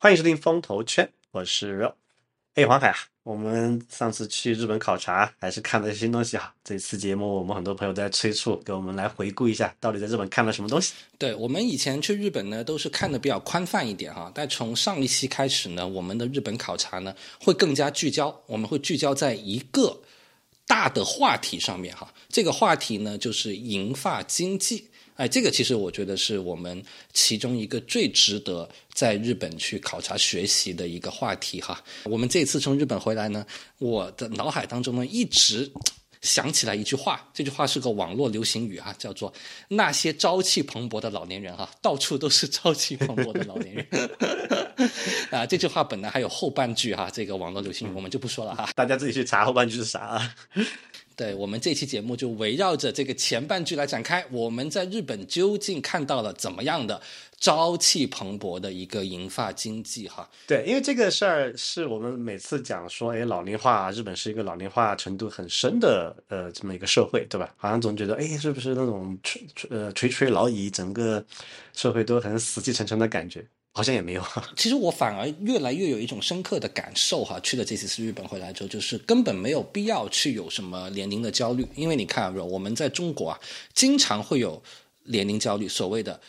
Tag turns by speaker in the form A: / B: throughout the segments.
A: 欢迎收听风投圈，我是 Real。黄海啊，我们上次去日本考察还是看了一些新东西哈。这次节目我们很多朋友在催促，给我们来回顾一下到底在日本看了什么东西。
B: 对，我们以前去日本呢都是看的比较宽泛一点哈，但从上一期开始呢，我们的日本考察呢会更加聚焦，我们会聚焦在一个大的话题上面哈。这个话题呢就是银发经济。这个其实我觉得是我们其中一个最值得在日本去考察学习的一个话题哈。我们这次从日本回来呢，我的脑海当中呢一直想起来一句话，这句话是个网络流行语叫做那些朝气蓬勃的老年人到处都是朝气蓬勃的老年人这句话本来还有后半句这个网络流行语我们就不说了
A: 大家自己去查后半句是啥
B: 对，我们这期节目就围绕着这个前半句来展开，我们在日本究竟看到了怎么样的朝气蓬勃的一个银发经济
A: 对，因为这个事儿是我们每次讲说老龄化，日本是一个老龄化程度很深的这么一个社会，对吧？好像总觉得是不是那种垂垂老矣，整个社会都很死气沉沉的感觉。好像也没有。
B: 其实我反而越来越有一种深刻的感受去了这次日本回来之后，就是根本没有必要去有什么年龄的焦虑，因为你看我们在中国经常会有年龄焦虑，所谓的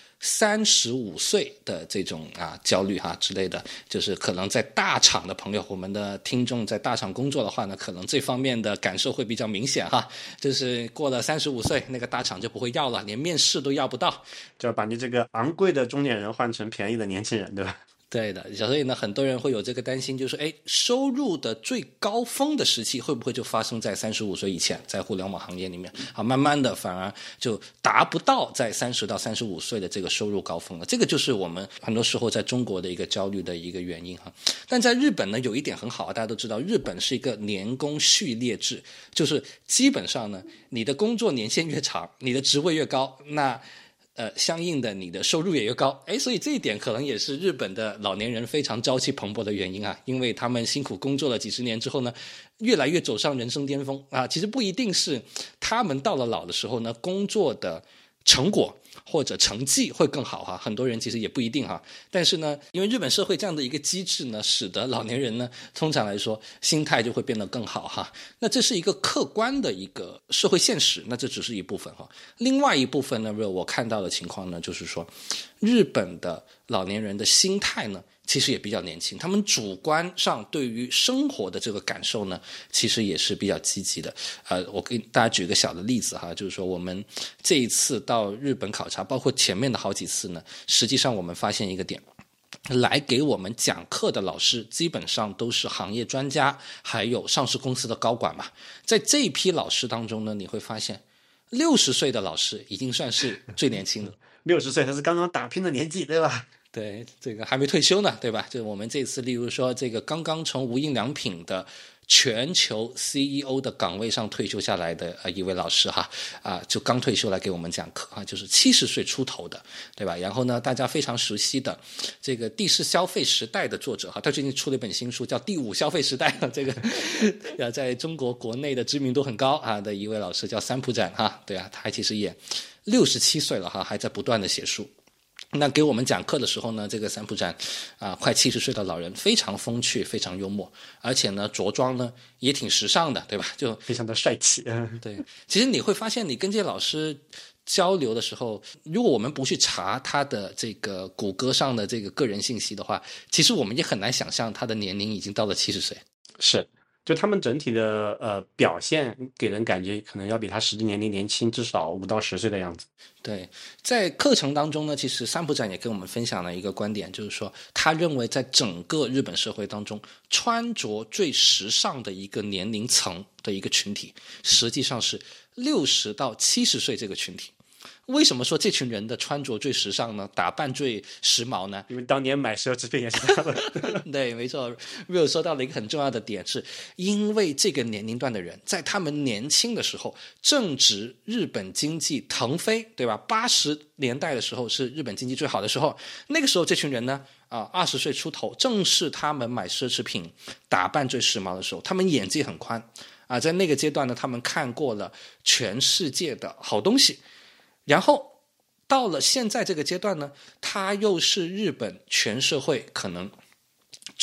B: 35岁的这种焦虑之类的，就是可能在大厂的朋友，我们的听众在大厂工作的话呢，可能这方面的感受会比较明显就是过了35岁，那个大厂就不会要了，连面试都要不到，
A: 就要把你这个昂贵的中年人换成便宜的年轻人，对吧？
B: 对的，所以呢，很多人会有这个担心，就是收入的最高峰的时期会不会就发生在35岁以前，在互联网行业里面慢慢的反而就达不到在30到35岁的这个收入高峰了，这个就是我们很多时候在中国的一个焦虑的一个原因但在日本呢，有一点很好大家都知道，日本是一个年功序列制，就是基本上呢，你的工作年限越长，你的职位越高，那相应的你的收入也越高，所以这一点可能也是日本的老年人非常朝气蓬勃的原因因为他们辛苦工作了几十年之后呢，越来越走上人生巅峰其实不一定是他们到了老的时候呢，工作的成果或者成绩会更好很多人其实也不一定但是呢，因为日本社会这样的一个机制呢，使得老年人呢通常来说心态就会变得更好那这是一个客观的一个社会现实，那这只是一部分另外一部分呢，我看到的情况呢，就是说日本的老年人的心态呢其实也比较年轻，他们主观上对于生活的这个感受呢，其实也是比较积极的。我给大家举一个小的例子就是说我们这一次到日本考察，包括前面的好几次呢，实际上我们发现一个点，来给我们讲课的老师基本上都是行业专家，还有上市公司的高管嘛。在这一批老师当中呢，你会发现60岁的老师已经算是最年轻的
A: 60岁他是刚刚打拼的年纪，对吧？
B: 对，这个还没退休呢，对吧？就我们这次例如说这个刚刚从无印良品的全球 CEO 的岗位上退休下来的一位老师就刚退休来给我们讲课就是70岁出头的，对吧？然后呢，大家非常熟悉的这个第4消费时代的作者他最近出了一本新书叫第5消费时代这个在中国国内的知名度很高的一位老师叫三浦展对他其实也67岁了还在不断的写书。那给我们讲课的时候呢，这个三浦展快70岁的老人非常风趣，非常幽默，而且呢着装呢也挺时尚的，对吧？就
A: 非常的帅气。
B: 对，其实你会发现你跟这些老师交流的时候，如果我们不去查他的这个谷歌上的这个个人信息的话，其实我们也很难想象他的年龄已经到了70岁。
A: 是，就他们整体的表现给人感觉可能要比他实际年龄年轻至少5到10岁的样子。
B: 对，在课程当中呢，其实三浦展也跟我们分享了一个观点，就是说他认为在整个日本社会当中，穿着最时尚的一个年龄层的一个群体，实际上是60到70岁这个群体。为什么说这群人的穿着最时尚呢？打扮最时髦呢？
A: 因为当年买奢侈品也是他们。
B: 对，没错。Will 说到了一个很重要的点，是因为这个年龄段的人在他们年轻的时候正值日本经济腾飞，对吧？80年代的时候是日本经济最好的时候，那个时候这群人呢20岁出头，正是他们买奢侈品打扮最时髦的时候，他们眼界很宽在那个阶段呢，他们看过了全世界的好东西，然后到了现在这个阶段呢，他又是日本全社会可能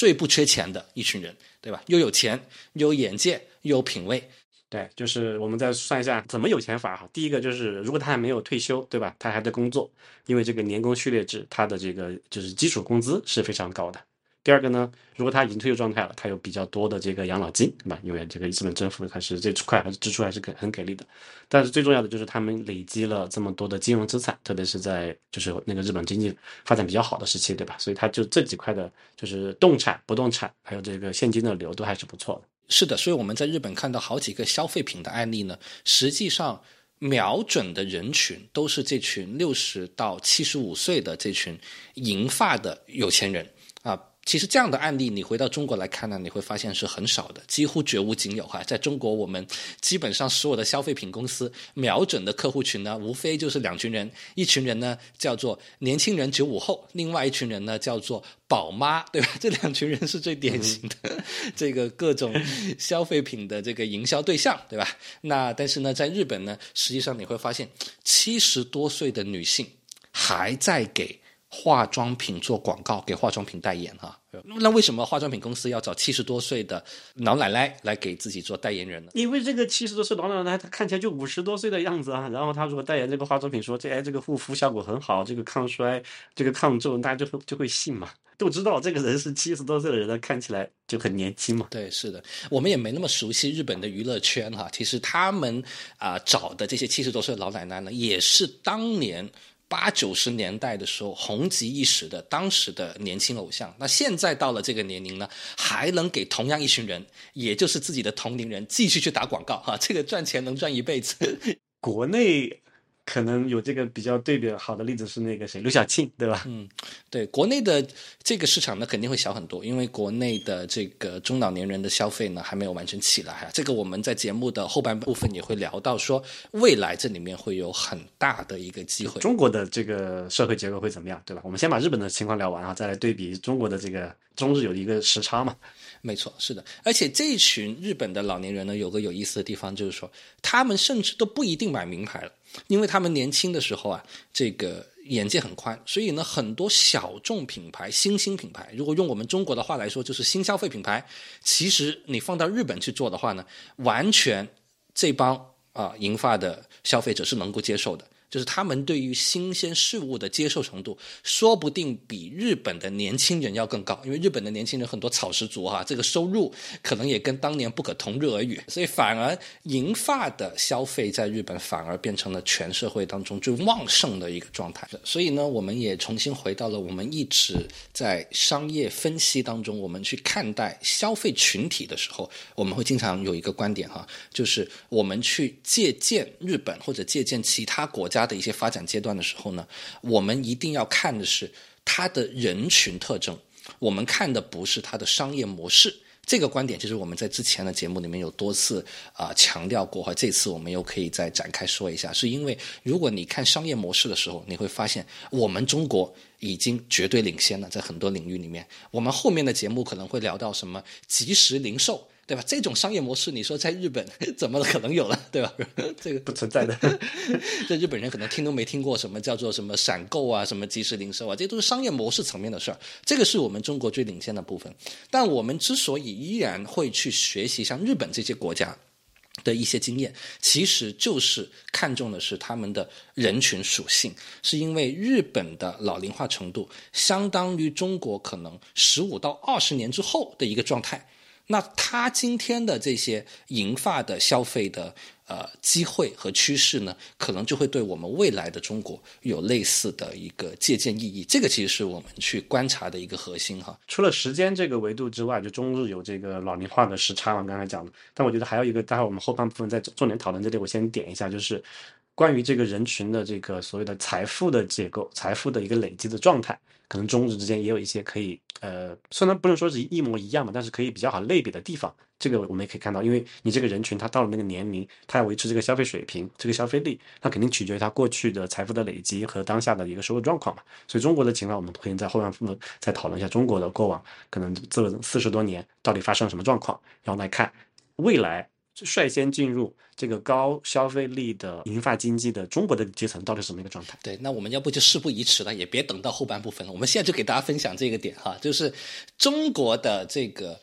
B: 最不缺钱的一群人，对吧？又有钱，又有眼界，又有品味。
A: 对，就是我们再算一下怎么有钱法哈。第一个就是，如果他还没有退休，对吧？他还在工作，因为这个年功序列制，他的这个就是基础工资是非常高的。第二个呢，如果他已经退休状态了，他有比较多的这个养老金，对吧？因为这个日本政府还是这块还是支出还是很给力的。但是最重要的就是他们累积了这么多的金融资产，特别是在就是那个日本经济发展比较好的时期，对吧？所以他就这几块的，就是动产、不动产，还有这个现金的流都还是不错的。
B: 是的，所以我们在日本看到好几个消费品的案例呢，实际上瞄准的人群都是这群60到75岁的这群银发的有钱人啊。其实这样的案例，你回到中国来看呢，你会发现是很少的，几乎绝无仅有哈。在中国，我们基本上所有的消费品公司瞄准的客户群呢，无非就是2群人，一群人呢叫做年轻人95后，另外一群人呢叫做宝妈，对吧？这2群人是最典型的这个各种消费品的这个营销对象，对吧？那但是呢，在日本呢，实际上你会发现70多岁的女性还在给化妆品做广告，给化妆品代言哈。那为什么化妆品公司要找70多岁的老奶奶来给自己做代言人呢？
A: 因为这个70多岁老奶奶，她看起来就50多岁的样子啊。然后她如果代言这个化妆品说，这个护肤效果很好，这个抗衰，这个抗皱，大家就会信嘛。都知道这个人是70多岁的人，看起来就很年轻嘛。
B: 对，是的，我们也没那么熟悉日本的娱乐圈哈。其实他们找的这些70多岁的老奶奶呢，也是当年80、90年代的时候红极一时的当时的年轻偶像。那现在到了这个年龄呢，还能给同样一群人，也就是自己的同龄人继续去打广告哈，这个赚钱能赚一辈子。
A: 国内可能有这个比较对比好的例子是那个谁，刘晓庆，对吧？
B: 对，国内的这个市场呢肯定会小很多，因为国内的这个中老年人的消费呢还没有完全起来啊。这个我们在节目的后半部分也会聊到，说未来这里面会有很大的一个机会。
A: 中国的这个社会结构会怎么样，对吧？我们先把日本的情况聊完啊，再来对比中国的这个中日有一个时差嘛。
B: 没错，是的，而且这一群日本的老年人呢，有个有意思的地方，就是说他们甚至都不一定买名牌了，因为他们年轻的时候啊，这个眼界很宽，所以呢，很多小众品牌、新兴品牌，如果用我们中国的话来说，就是新消费品牌，其实你放到日本去做的话呢，完全这帮银发的消费者是能够接受的。就是他们对于新鲜事物的接受程度，说不定比日本的年轻人要更高，因为日本的年轻人很多草食族哈，这个收入可能也跟当年不可同日而语，所以反而银发的消费在日本反而变成了全社会当中最旺盛的一个状态。所以呢，我们也重新回到了我们一直在商业分析当中，我们去看待消费群体的时候，我们会经常有一个观点哈，就是我们去借鉴日本或者借鉴其他国家的一些发展阶段的时候呢，我们一定要看的是它的人群特征，我们看的不是它的商业模式。这个观点其实我们在之前的节目里面有多次强调过，这次我们又可以再展开说一下，是因为如果你看商业模式的时候，你会发现我们中国已经绝对领先了，在很多领域里面。我们后面的节目可能会聊到什么即时零售，对吧？这种商业模式你说在日本怎么可能有了，对吧？这个
A: 不存在的。
B: 这日本人可能听都没听过什么叫做什么闪购啊，什么即时零售啊，这都是商业模式层面的事儿。这个是我们中国最领先的部分。但我们之所以依然会去学习像日本这些国家的一些经验，其实就是看重的是他们的人群属性，是因为日本的老龄化程度相当于中国可能15到20年之后的一个状态。那他今天的这些银发的消费的机会和趋势呢，可能就会对我们未来的中国有类似的一个借鉴意义。这个其实是我们去观察的一个核心哈。
A: 除了时间这个维度之外，就中日有这个老龄化的时差嘛，刚才讲的。但我觉得还有一个，待会我们后半部分再重点讨论，这里我先点一下，就是关于这个人群的这个所谓的财富的结构、财富的一个累积的状态。可能中日之间也有一些可以虽然不能说是一模一样嘛，但是可以比较好类比的地方。这个我们也可以看到，因为你这个人群他到了那个年龄，他要维持这个消费水平、这个消费力，那肯定取决于他过去的财富的累积和当下的一个收入状况嘛。所以中国的情况，我们可以在后半部分再讨论一下中国的过往可能这40多年到底发生了什么状况，然后来看未来率先进入这个高消费力的银发经济的中国的阶层到底是什么一个状态？
B: 对，那我们要不就事不宜迟了，也别等到后半部分了，我们现在就给大家分享这个点哈，就是中国的这个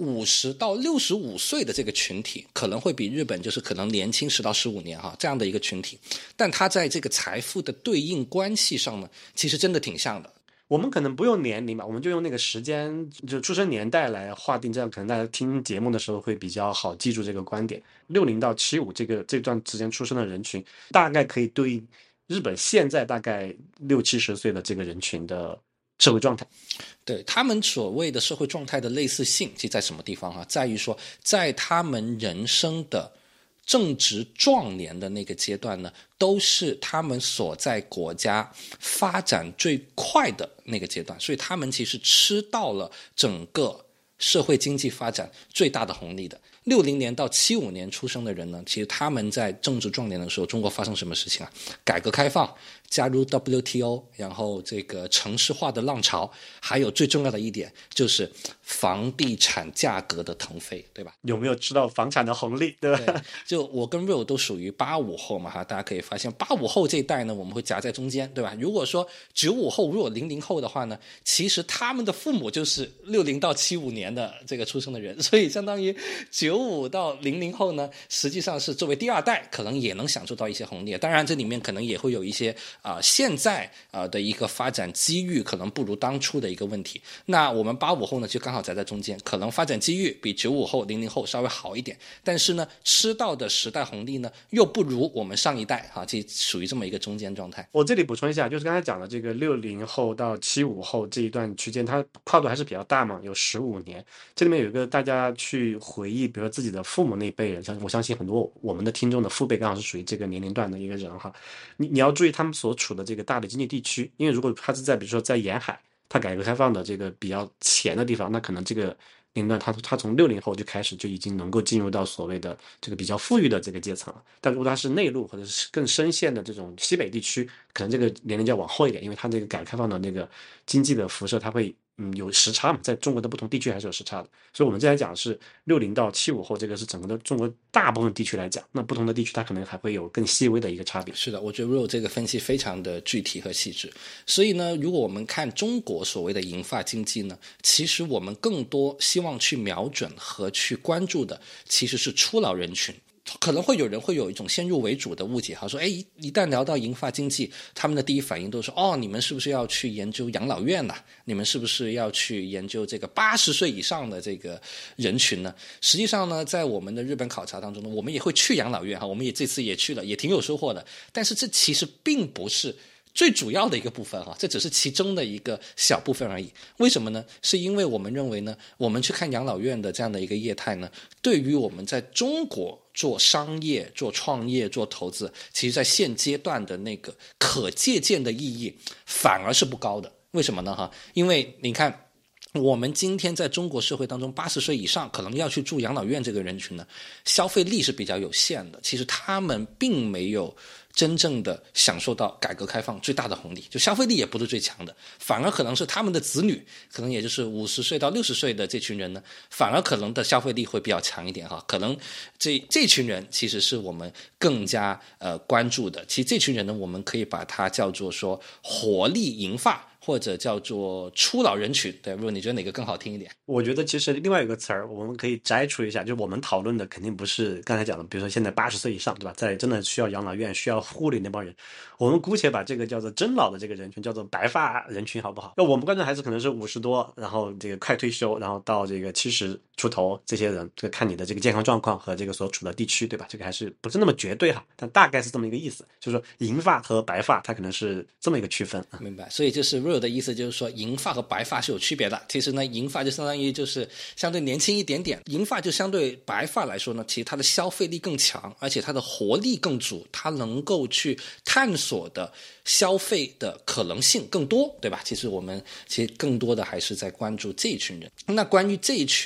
B: 50到65岁的这个群体可能会比日本就是可能年轻10到15年哈这样的一个群体，但它在这个财富的对应关系上呢，其实真的挺像的。
A: 我们可能不用年龄吧，我们就用那个时间，就出生年代来划定，这样可能大家听节目的时候会比较好记住这个观点。60到75这段时间出生的人群，大概可以对应日本现在大概60-70岁的这个人群的社会状态。
B: 对，他们所谓的社会状态的类似性，其实在什么地方啊？在于说，在他们人生的正值壮年的那个阶段呢，都是他们所在国家发展最快的那个阶段，所以他们其实吃到了整个社会经济发展最大的红利的。60年到75年出生的人呢，其实他们在正值壮年的时候，中国发生什么事情啊？改革开放，加入 WTO， 然后这个城市化的浪潮，还有最重要的一点就是房地产价格的腾飞，对吧？
A: 有没有吃到房产的红利，对吧？
B: 对，就我跟 Will 都属于85后嘛哈，大家可以发现85后这一代呢，我们会夹在中间，对吧？如果说95后，如果00后的话呢，其实他们的父母就是60到75年的这个出生的人，所以相当于95到00后呢，实际上是作为第二代，可能也能享受到一些红利。当然，这里面可能也会有一些现在的一个发展机遇可能不如当初的一个问题。那我们85后呢，就刚好夹在中间，可能发展机遇比95后、00后稍微好一点，但是呢，吃到的时代红利呢，又不如我们上一代哈，这属于这么一个中间状态。
A: 我这里补充一下，就是刚才讲的这个60后到75后这一段区间，它跨度还是比较大嘛，有15年。这里面有一个大家去回忆，比如说自己的父母那辈人，我相信很多我们的听众的父辈刚好是属于这个年龄段的一个人哈。你要注意他们所处的这个大的经济地区，因为如果他是在比如说在沿海，它改革开放的这个比较前的地方，那可能这个年龄段他从60后就开始就已经能够进入到所谓的这个比较富裕的这个阶层了。但如果他是内陆或者是更深陷的这种西北地区，可能这个年龄就要往后一点，因为它这个改革开放的那个经济的辐射，它会有时差嘛，在中国的不同地区还是有时差的。所以我们这来讲是60到75后，这个是整个的中国大部分地区来讲，那不同的地区它可能还会有更细微的一个差别。
B: 是的，我觉得 Will 这个分析非常的具体和细致。所以呢，如果我们看中国所谓的银发经济呢，其实我们更多希望去瞄准和去关注的其实是初老人群。可能会有人会有一种先入为主的误解哈，说一旦聊到银发经济，他们的第一反应都是你们是不是要去研究养老院呢？你们是不是要去研究这个80岁以上的这个人群呢？实际上呢，在我们的日本考察当中呢，我们也会去养老院哈，我们也这次也去了，也挺有收获的。但是这其实并不是最主要的一个部分哈，这只是其中的一个小部分而已。为什么呢？是因为我们认为呢，我们去看养老院的这样的一个业态呢，对于我们在中国做商业、做创业、做投资，其实在现阶段的那个可借鉴的意义反而是不高的。为什么呢？因为你看，我们今天在中国社会当中，80岁以上可能要去住养老院这个人群呢，消费力是比较有限的。其实他们并没有真正的享受到改革开放最大的红利，就消费力也不是最强的，反而可能是他们的子女，可能也就是50岁到60岁的这群人呢，反而可能的消费力会比较强一点哈。可能这群人其实是我们更加关注的。其实这群人呢，我们可以把它叫做说活力银发，或者叫做初老人群。对，如果你觉得哪个更好听一点？
A: 我觉得其实另外有个词儿，我们可以摘除一下，就是我们讨论的肯定不是刚才讲的，比如说现在80岁以上，对吧？在真的需要养老院、需要护理那帮人，我们姑且把这个叫做真老的这个人群叫做白发人群，好不好？那我们关注还是可能是50多，然后这个快退休，然后到这个70出头这些人，这个看你的这个健康状况和这个所处的地区，对吧？这个还是不是那么绝对哈，但大概是这么一个意思，就是说银发和白发它可能是这么一个区分。
B: 明白。所以就是 Real 的意思就是说，银发和白发是有区别的。其实呢，银发就相当于就是相对年轻一点点，银发就相对白发来说呢，其实它的消费力更强，而且它的活力更足，它能够去探索的消费的可能性更多，对吧？其实我们更多的还是在关注这一群人。那关于这一群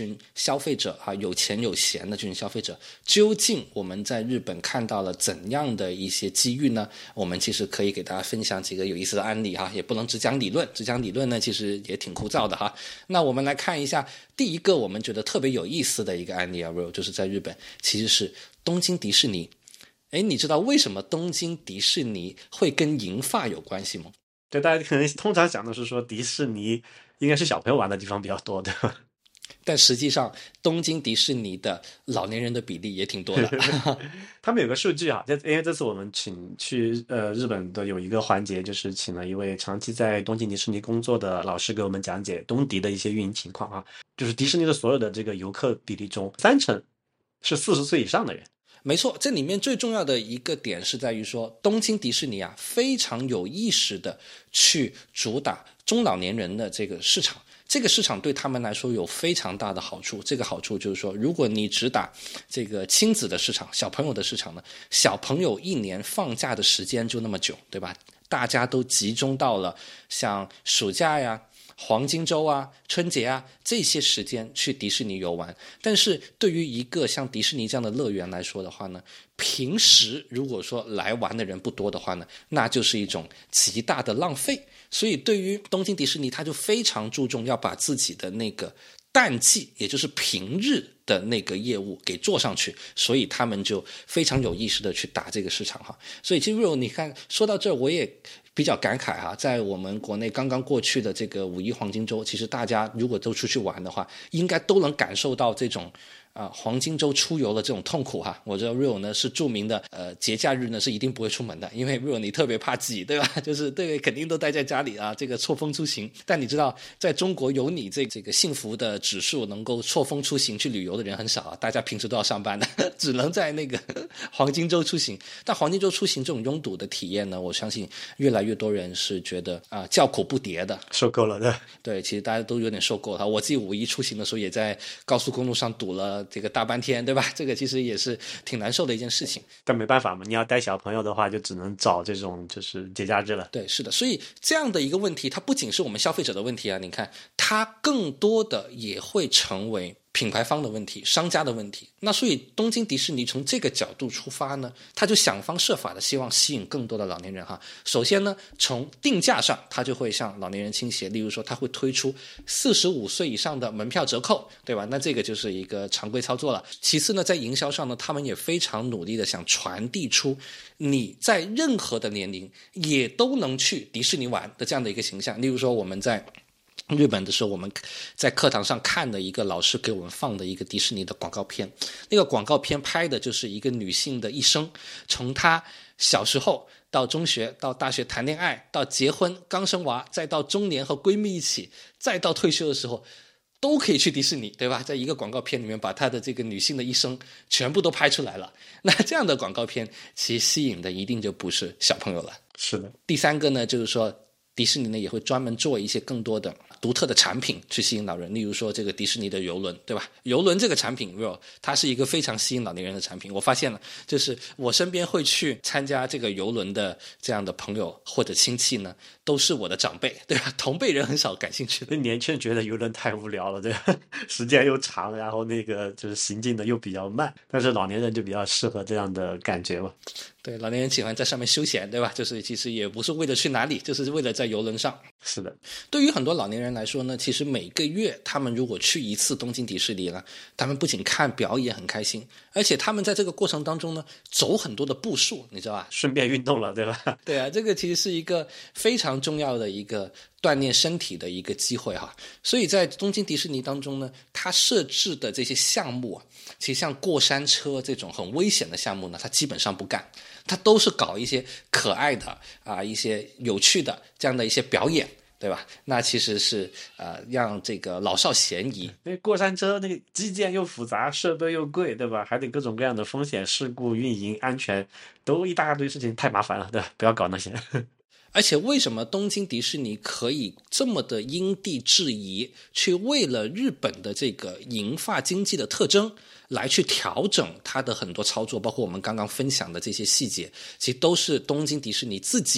B: 消费者啊，有钱有闲的这群消费者，究竟我们在日本看到了怎样的一些机遇呢？我们其实可以给大家分享几个有意思的案例哈，也不能只讲理论，只讲理论呢其实也挺枯燥的哈。那我们来看一下第一个我们觉得特别有意思的一个案例啊，就是在日本，其实是东京迪士尼。你知道为什么东京迪士尼会跟银发有关系吗？
A: 对，大家可能通常讲的是说迪士尼应该是小朋友玩的地方比较多，对吧？
B: 但实际上，东京迪士尼的老年人的比例也挺多的。
A: 他们有个数据啊，因为这次我们请去日本的有一个环节，就是请了一位长期在东京迪士尼工作的老师给我们讲解东迪的一些运营情况啊。就是迪士尼的所有的这个游客比例中，30%是40岁以上的人。
B: 没错，这里面最重要的一个点是在于说，东京迪士尼啊非常有意识的去主打中老年人的这个市场。这个市场对他们来说有非常大的好处，这个好处就是说，如果你只打这个亲子的市场，小朋友的市场呢，小朋友一年放假的时间就那么久，对吧？大家都集中到了像暑假呀、黄金周啊、春节啊这些时间去迪士尼游玩。但是对于一个像迪士尼这样的乐园来说的话呢，平时如果说来玩的人不多的话呢，那就是一种极大的浪费。所以对于东京迪士尼，他就非常注重要把自己的那个淡季，也就是平日的那个业务给做上去，所以他们就非常有意识的去打这个市场哈。所以其实如果你看说到这儿，我也比较感慨哈，在我们国内刚刚过去的这个5一黄金周，其实大家如果都出去玩的话，应该都能感受到这种黄金周出游的这种痛苦哈。我知道 Rio 呢是著名的节假日呢是一定不会出门的，因为 Rio 你特别怕挤，对吧？就是对，肯定都待在家里啊，这个错峰出行。但你知道，在中国有你这个幸福的指数能够错峰出行去旅游的人很少啊，大家平时都要上班的，只能在那个黄金周出行。但黄金周出行这种拥堵的体验呢，我相信越来越多人是觉得叫苦不迭的，
A: 受够了的。
B: 对，其实大家都有点受够了。我自己5一出行的时候也在高速公路上堵了这个大半天，对吧？这个其实也是挺难受的一件事情。
A: 但没办法嘛，你要带小朋友的话，就只能找这种就是节假日了。
B: 对，是的。所以这样的一个问题，它不仅是我们消费者的问题啊，你看，它更多的也会成为品牌方的问题、商家的问题。那所以东京迪士尼从这个角度出发呢，他就想方设法的希望吸引更多的老年人哈。首先呢，从定价上，他就会向老年人倾斜，例如说他会推出45岁以上的门票折扣，对吧？那这个就是一个常规操作了。其次呢，在营销上呢，他们也非常努力的想传递出你在任何的年龄也都能去迪士尼玩的这样的一个形象。例如说我们在日本的时候，我们在课堂上看的一个老师给我们放的一个迪士尼的广告片，那个广告片拍的就是一个女性的一生，从她小时候到中学到大学谈恋爱到结婚刚生娃，再到中年和闺蜜一起，再到退休的时候都可以去迪士尼，对吧？在一个广告片里面把她的这个女性的一生全部都拍出来了。那这样的广告片其实吸引的一定就不是小朋友了。
A: 是的。
B: 第三个呢，就是说迪士尼呢也会专门做一些更多的独特的产品去吸引老人，例如说这个迪士尼的邮轮，对吧？邮轮这个产品它是一个非常吸引老年人的产品。我发现了，就是我身边会去参加这个邮轮的这样的朋友或者亲戚呢，都是我的长辈，对吧？同辈人很少感兴趣的。
A: 那年轻人觉得游轮太无聊了，对吧？时间又长，然后那个就是行进的又比较慢，但是老年人就比较适合这样的感觉嘛。
B: 对，老年人喜欢在上面休闲，对吧？就是其实也不是为了去哪里，就是为了在游轮上。
A: 是的。
B: 对于很多老年人来说呢，其实每个月他们如果去一次东京迪士尼呢，他们不仅看表演很开心，而且他们在这个过程当中呢，走很多的步数，你知道吧？
A: 顺便运动了，对吧？
B: 对啊，这个其实是一个非常重要的一个锻炼身体的一个机会哈。所以在东京迪士尼当中呢，它设置的这些项目啊，其实像过山车这种很危险的项目呢，它基本上不干，它都是搞一些可爱的一些有趣的这样的一些表演，对吧？那其实是让这个老少咸宜。
A: 那过山车那个基建又复杂，设备又贵，对吧？还得各种各样的风险事故、运营安全，都一大堆事情，太麻烦了，对吧？不要搞那些。
B: 而且为什么东京迪士尼可以这么的因地制宜，去为了日本的这个银发经济的特征来去调整它的很多操作，包括我们刚刚分享的这些细节，其实都是东京迪士尼自己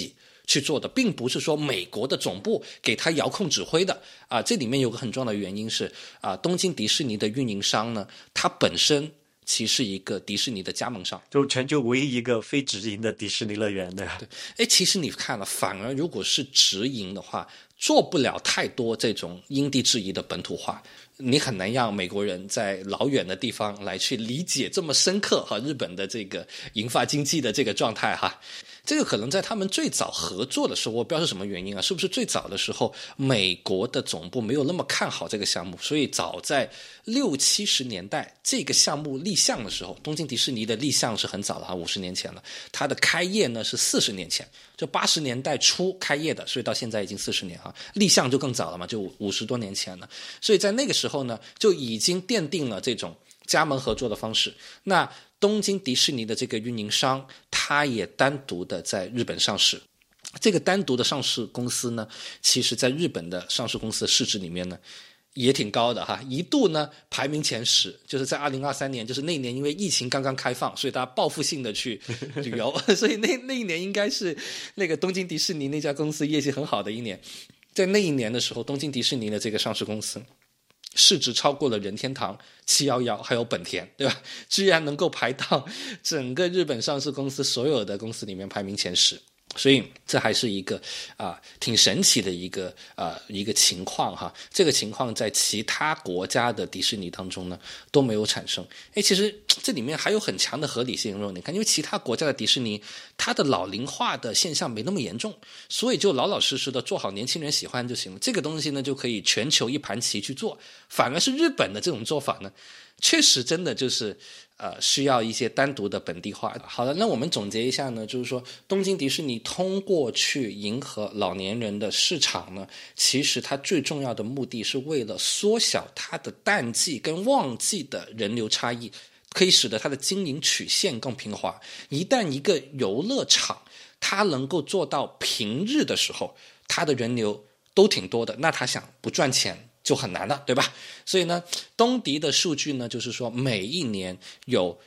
B: 去做的，并不是说美国的总部给他遥控指挥的啊。这里面有个很重要的原因是啊，东京迪士尼的运营商呢，它本身其实是一个迪士尼的加盟商，
A: 就全球唯一一个非直营的迪士尼乐园的。
B: 对，哎，其实你看了，反而如果是直营的话，做不了太多这种因地制宜的本土化。你很难让美国人在老远的地方来去理解这么深刻和日本的这个银发经济的这个状态哈。这个可能在他们最早合作的时候，我不知道是什么原因啊，是不是最早的时候美国的总部没有那么看好这个项目，所以早在60、70年代这个项目立项的时候，东京迪士尼的立项是很早的哈，50年前了，它的开业呢是40年前，就80年代初开业的，所以到现在已经40年哈，立项就更早了嘛，就50多年前了，所以在那个时候呢就已经奠定了这种加盟合作的方式。那东京迪士尼的这个运营商，它也单独的在日本上市。这个单独的上市公司呢，其实在日本的上市公司的市值里面呢，也挺高的哈，一度呢排名前10，就是在2023年，就是那一年因为疫情刚刚开放，所以大家报复性的去旅游，所以那一年应该是那个东京迪士尼那家公司业绩很好的一年。在那一年的时候，东京迪士尼的这个上市公司市值超过了任天堂、711还有本田，对吧？居然能够排到整个日本上市公司所有的公司里面排名前10。所以这还是一个挺神奇的一个情况哈。这个情况在其他国家的迪士尼当中呢都没有产生。其实这里面还有很强的合理性。你看，因为其他国家的迪士尼它的老龄化的现象没那么严重，所以就老老实实的做好年轻人喜欢就行了。这个东西呢就可以全球一盘棋去做。反而是日本的这种做法呢，确实真的就是需要一些单独的本地化。好的，那我们总结一下呢，就是说东京迪士尼通过去迎合老年人的市场呢，其实它最重要的目的是为了缩小它的淡季跟旺季的人流差异，可以使得它的经营曲线更平滑。一旦一个游乐场它能够做到平日的时候它的人流都挺多的，那它想不赚钱就很难了，对吧？所以呢，东迪的数据呢，就是说每一年有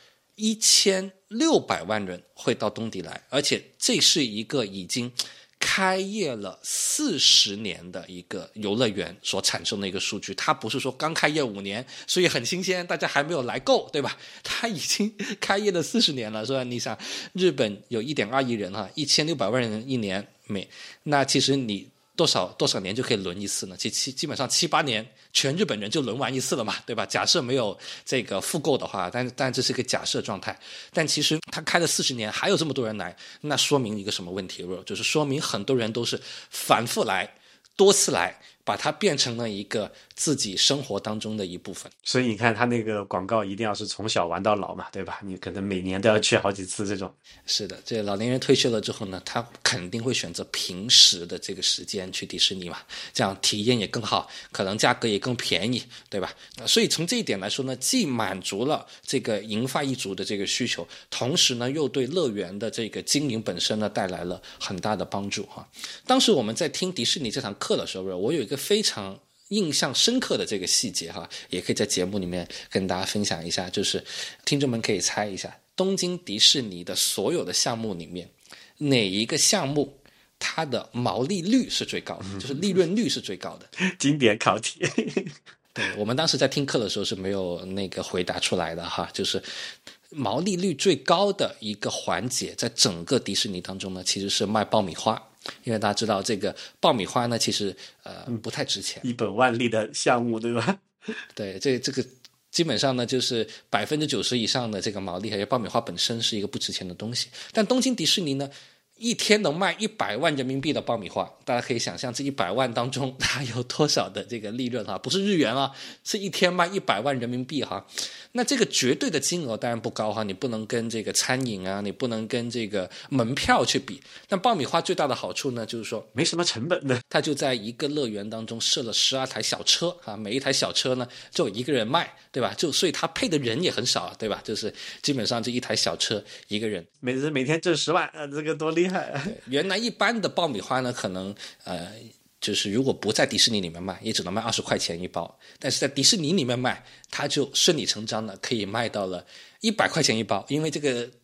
B: 1600万人会到东迪来，而且这是一个已经开业了40年的一个游乐园所产生的一个数据。它不是说刚开业5年，所以很新鲜，大家还没有来够，对吧？它已经开业了40年了，是吧？你想，日本有1.2亿人哈，1600万人一年那其实你多少年就可以轮一次呢？基本上7、8年，全日本人就轮完一次了嘛，对吧？假设没有这个复购的话，但这是个假设状态。但其实他开了40年，还有这么多人来，那说明一个什么问题？就是说明很多人都是反复来、多次来，把它变成了一个自己生活当中的一部分。
A: 所以你看他那个广告一定要是从小玩到老嘛，对吧？你可能每年都要去好几次这种。
B: 是的，这老年人退休了之后呢，他肯定会选择平时的这个时间去迪士尼嘛，这样体验也更好，可能价格也更便宜，对吧？所以从这一点来说呢，既满足了这个银发一族的这个需求，同时呢又对乐园的这个经营本身呢带来了很大的帮助哈。当时我们在听迪士尼这堂课的时候，我有一个非常印象深刻的这个细节哈，也可以在节目里面跟大家分享一下，就是听众们可以猜一下，东京迪士尼的所有的项目里面，哪一个项目它的毛利率是最高的，就是利润率是最高的？
A: 经典考题。
B: 对，我们当时在听课的时候是没有那个回答出来的哈，就是毛利率最高的一个环节，在整个迪士尼当中呢，其实是卖爆米花。因为大家知道这个爆米花呢，其实不太值钱，
A: 一本万利的项目，对吧？
B: 对，这个基本上呢，就是90%以上的这个毛利，而且爆米花本身是一个不值钱的东西。但东京迪士尼呢，一天能卖100万人民币的爆米花，大家可以想象这100万当中它有多少的这个利润哈，不是日元啊，是一天卖100万人民币哈。那这个绝对的金额当然不高哈，你不能跟这个餐饮啊，你不能跟这个门票去比。但爆米花最大的好处呢，就是说
A: 没什么成本的，
B: 它就在一个乐园当中设了12台小车啊，每一台小车呢就一个人卖，对吧？所以它配的人也很少，对吧？就是基本上这一台小车一个人，
A: 每天挣10万啊，这个多厉害啊！
B: 原来一般的爆米花呢，可能就是如果不在迪士尼里面卖，也只能卖20块钱一包，但是在迪士尼里面卖，它就顺理成章的可以卖到了100块钱一包，因为这个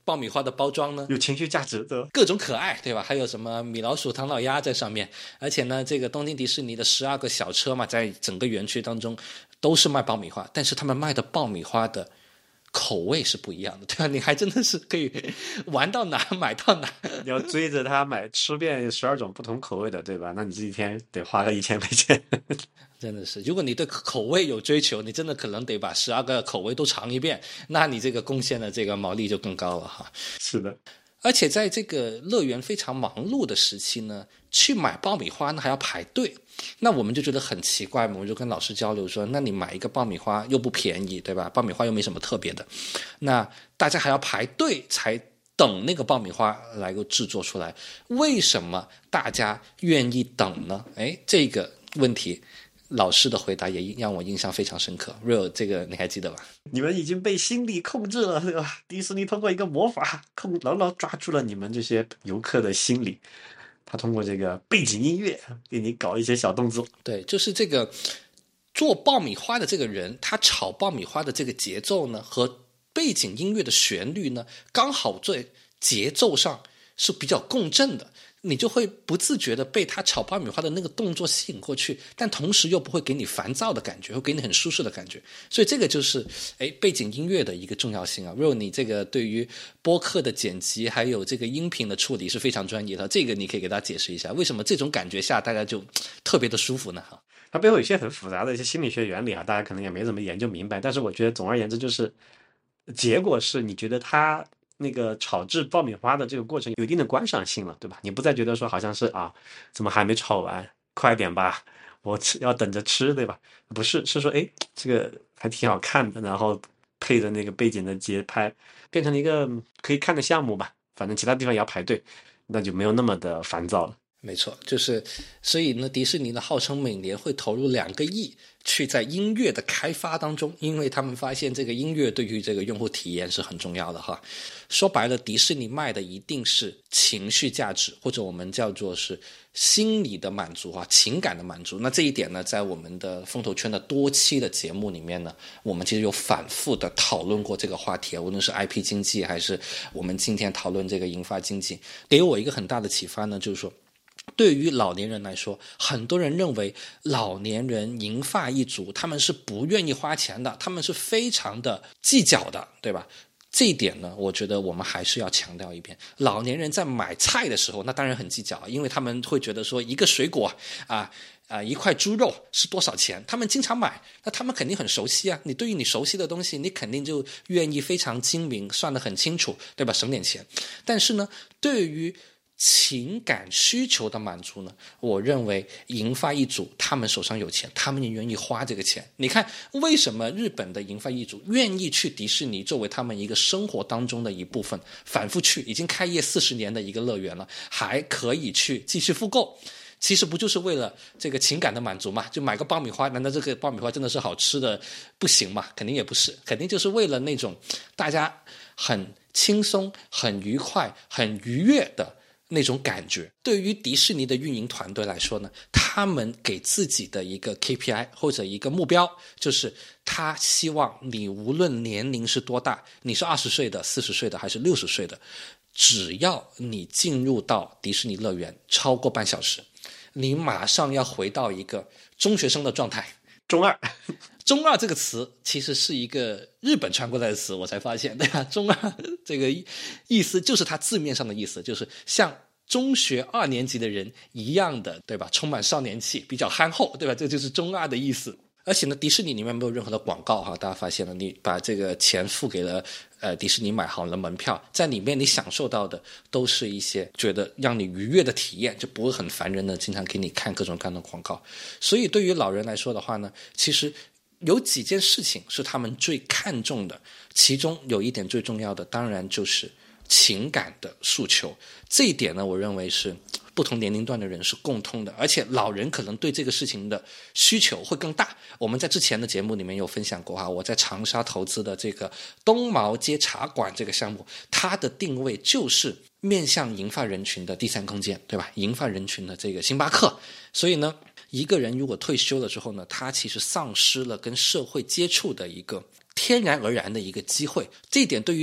B: 爆米花的包装呢
A: 有情绪价值的，
B: 各种可爱，对吧？还有什么米老鼠、唐老鸭在上面，而且呢，这个东京迪士尼的12个小车嘛，在整个园区当中都是卖爆米花，但是他们卖的爆米花的口味是不一样的，对吧？你还真的是可以玩到哪买到哪。
A: 你要追着他买，吃遍12种不同口味的，对吧？那你这一天得花个1000块钱。
B: 真的是，如果你对口味有追求，你真的可能得把12个口味都尝一遍，那你这个贡献的这个毛利就更高了哈。
A: 是的，
B: 而且在这个乐园非常忙碌的时期呢，去买爆米花呢还要排队，那我们就觉得很奇怪嘛，我就跟老师交流说，那你买一个爆米花又不便宜，对吧？爆米花又没什么特别的，那大家还要排队才等那个爆米花来够制作出来，为什么大家愿意等呢？哎，这个问题老师的回答也让我印象非常深刻。 Real 这个你还记得吧？
A: 你们已经被心理控制了，对吧？迪士尼通过一个魔法牢牢抓住了你们这些游客的心理，他通过这个背景音乐给你搞一些小动作。
B: 对，就是这个做爆米花的这个人，他炒爆米花的这个节奏呢，和背景音乐的旋律呢，刚好在节奏上是比较共振的，你就会不自觉的被他炒爆米花的那个动作吸引过去，但同时又不会给你烦躁的感觉，会给你很舒适的感觉。所以这个就是背景音乐的一个重要性啊。如果你这个对于播客的剪辑还有这个音频的处理是非常专业的，这个你可以给大家解释一下，为什么这种感觉下大家就特别的舒服呢？
A: 它背后有一些很复杂的一些心理学原理啊，大家可能也没怎么研究明白。但是我觉得总而言之就是结果是你觉得它那个炒制爆米花的这个过程有一定的观赏性了，对吧？你不再觉得说好像是啊，怎么还没炒完，快点吧，我要等着吃，对吧？不是，是说这个还挺好看的，然后配着那个背景的节拍，变成了一个可以看的项目吧。反正其他地方也要排队，那就没有那么的烦躁了。
B: 没错，就是所以呢，迪士尼呢号称每年会投入2个亿去在音乐的开发当中，因为他们发现这个音乐对于这个用户体验是很重要的哈。说白了，迪士尼卖的一定是情绪价值，或者我们叫做是心理的满足啊，情感的满足。那这一点呢，在我们的风投圈的多期的节目里面呢，我们其实有反复的讨论过这个话题，无论是 IP 经济还是我们今天讨论这个银发经济，给我一个很大的启发呢，就是说对于老年人来说，很多人认为老年人银发一族他们是不愿意花钱的，他们是非常的计较的，对吧？这一点呢，我觉得我们还是要强调一遍。老年人在买菜的时候，那当然很计较，因为他们会觉得说一个水果一块猪肉是多少钱，他们经常买，那他们肯定很熟悉啊。你对于你熟悉的东西，你肯定就愿意非常精明，算得很清楚，对吧？省点钱。但是呢，对于情感需求的满足呢，我认为银发一族他们手上有钱，他们也愿意花这个钱。你看为什么日本的银发一族愿意去迪士尼作为他们一个生活当中的一部分，反复去，已经开业40年的一个乐园了，还可以去继续复购，其实不就是为了这个情感的满足嘛？就买个爆米花，难道这个爆米花真的是好吃的不行吗？肯定也不是，肯定就是为了那种大家很轻松、很愉快、很愉悦的那种感觉。对于迪士尼的运营团队来说呢，他们给自己的一个 KPI 或者一个目标，就是他希望你无论年龄是多大，你是20岁的、40岁的还是60岁的，只要你进入到迪士尼乐园超过半小时，你马上要回到一个中学生的状态。
A: 中二
B: 这个词其实是一个日本传过来的词，我才发现，对吧？中二这个意思就是它字面上的意思，就是像中学2年级的人一样的，对吧？充满少年气，比较憨厚，对吧？这就是中二的意思。而且呢，迪士尼里面没有任何的广告哈，大家发现了，你把这个钱付给了迪士尼，买好了门票，在里面你享受到的都是一些觉得让你愉悦的体验，就不会很烦人的经常给你看各种各样的广告。所以对于老人来说的话呢，其实有几件事情是他们最看重的，其中有一点最重要的当然就是情感的诉求。这一点呢，我认为是不同年龄段的人是共通的，而且老人可能对这个事情的需求会更大。我们在之前的节目里面有分享过我在长沙投资的这个东毛街茶馆这个项目，它的定位就是面向银发人群的第三空间，对吧？银发人群的这个星巴克。所以呢，一个人如果退休了之后呢，他其实丧失了跟社会接触的一个天然而然的一个机会。这一点对于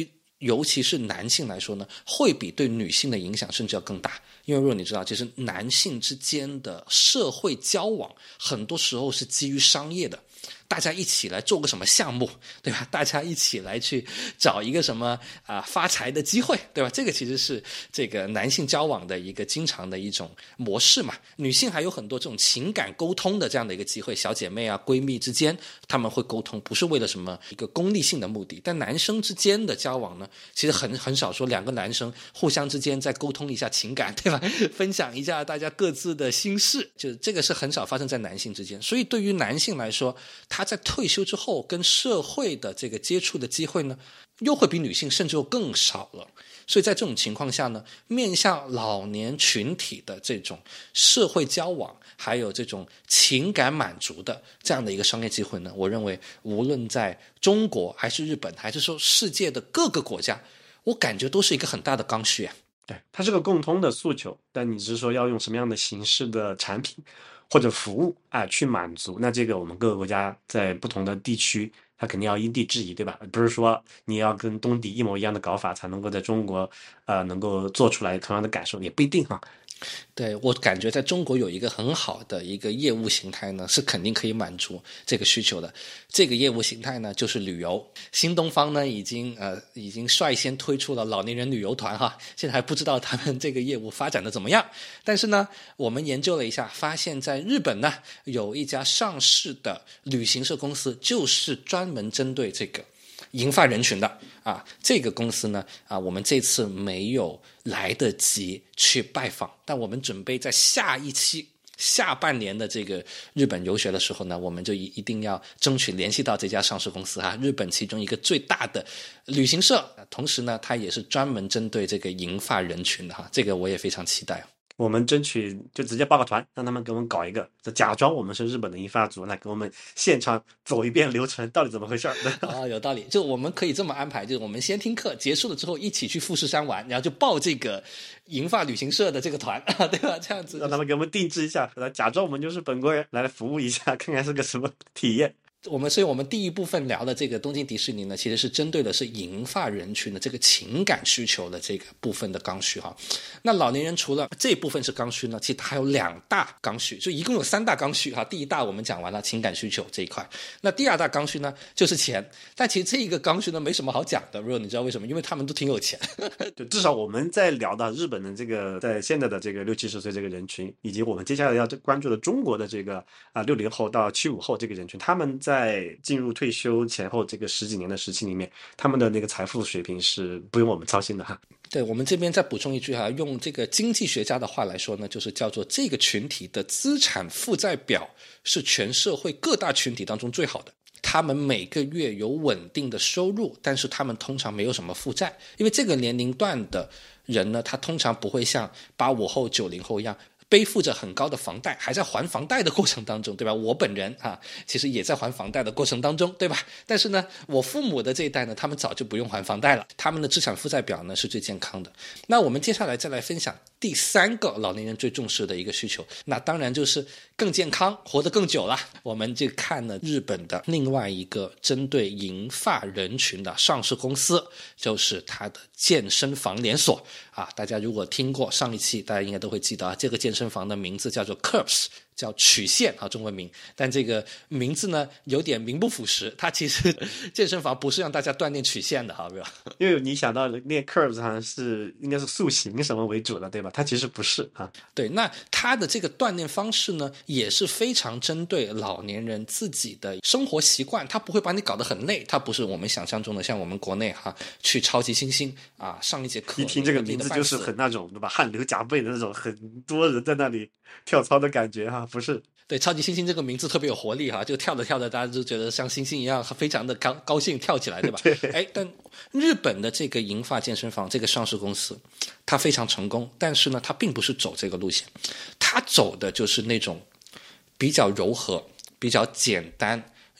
B: 尤其是男性来说呢，会比对女性的影响甚至要更大。因为如果你知道，其实男性之间的社会交往很多时候是基于商业的，大家一起来做个什么项目，对吧？大家一起来去找一个什么发财的机会，对吧？这个其实是这个男性交往的一个经常的一种模式嘛。女性还有很多这种情感沟通的这样的一个机会，小姐妹啊、闺蜜之间他们会沟通，不是为了什么一个功利性的目的。但男生之间的交往呢，其实很少说两个男生互相之间再沟通一下情感，对吧？分享一下大家各自的心事，就这个是很少发生在男性之间。所以对于男性来说，他在退休之后跟社会的这个接触的机会呢，又会比女性甚至又更少了。所以在这种情况下呢，面向老年群体的这种社会交往，还有这种情感满足的这样的一个商业机会呢，我认为无论在中国还是日本，还是说世界的各个国家，我感觉都是一个很大的刚需啊。
A: 对，它是个共通的诉求，但你是说要用什么样的形式的产品或者服务去满足？那这个我们各个国家在不同的地区，它肯定要因地制宜，对吧？不是说你要跟东帝一模一样的搞法才能够在中国能够做出来同样的感受，也不一定哈。
B: 对，我感觉在中国有一个很好的一个业务形态呢，是肯定可以满足这个需求的。这个业务形态呢，就是旅游。新东方呢，已经率先推出了老年人旅游团哈，现在还不知道他们这个业务发展的怎么样。但是呢，我们研究了一下，发现在日本呢，有一家上市的旅行社公司，就是专门针对这个银发人群的这个公司呢我们这次没有来得及去拜访，但我们准备在下一期下半年的这个日本游学的时候呢，我们就一定要争取联系到这家上市公司日本其中一个最大的旅行社，同时呢，它也是专门针对这个银发人群的这个我也非常期待。
A: 我们争取就直接报个团，让他们给我们搞一个，就假装我们是日本的银发族，来给我们现场走一遍流程，到底怎么回事
B: 有道理。就我们可以这么安排，就是我们先听课，结束了之后一起去富士山玩，然后就报这个银发旅行社的这个团对吧？这样子
A: 让他们给我们定制一下，假装我们就是本国人来服务一下，看看是个什么体验。
B: 所以我们第一部分聊的这个东京迪士尼呢，其实是针对的是银发人群的这个情感需求的这个部分的刚需那老年人除了这一部分是刚需呢，其实它还有2大刚需，就一共有3大刚需第一大我们讲完了情感需求这一块，那第2大刚需呢就是钱。但其实这一个刚需呢没什么好讲的，如果你知道为什么？因为他们都挺有钱
A: 对，至少我们在聊到日本的这个在现在的这个60-70岁这个人群，以及我们接下来要关注的中国的这个60后到75后这个人群，他们在进入退休前后这个10几年的时期里面，他们的那个财富水平是不用我们操心的
B: 对，我们这边再补充一句用这个经济学家的话来说呢，就是叫做这个群体的资产负债表是全社会各大群体当中最好的。他们每个月有稳定的收入，但是他们通常没有什么负债，因为这个年龄段的人呢，他通常不会像85后、90后一样背负着很高的房贷，还在还房贷的过程当中，对吧？我本人其实也在还房贷的过程当中，对吧？但是呢，我父母的这一代呢，他们早就不用还房贷了，他们的资产负债表呢是最健康的。那我们接下来再来分享第3个老年人最重视的一个需求，那当然就是更健康，活得更久了。我们就看了日本的另外一个针对银发人群的上市公司，就是它的健身房连锁大家如果听过上一期，大家应该都会记得这个健身房的名字叫做 Curbs， 叫曲线中文名，但这个名字呢有点名不符实，它其实健身房不是让大家锻炼曲线的对吧？
A: 因为你想到练 Curbs 好像是应该是塑形什么为主的，对吧？它其实不是
B: 对，那它的这个锻炼方式呢也是非常针对老年人自己的生活习惯，它不会把你搞得很累，它不是我们想象中的像我们国内去超级星星上一节课，
A: 一听这个名字就是很那种对吧，汗流浃背的那种，很多人在那里跳操的感觉不是。
B: 对，超级星星这个名字特别有活力就跳着跳着大家就觉得像星星一样非常的高兴跳起来，对吧？
A: 对。
B: 但日本的这个银发健身房这个上市公司它非常成功，但是呢它并不是走这个路线，它走的就是那种比较柔和比较简单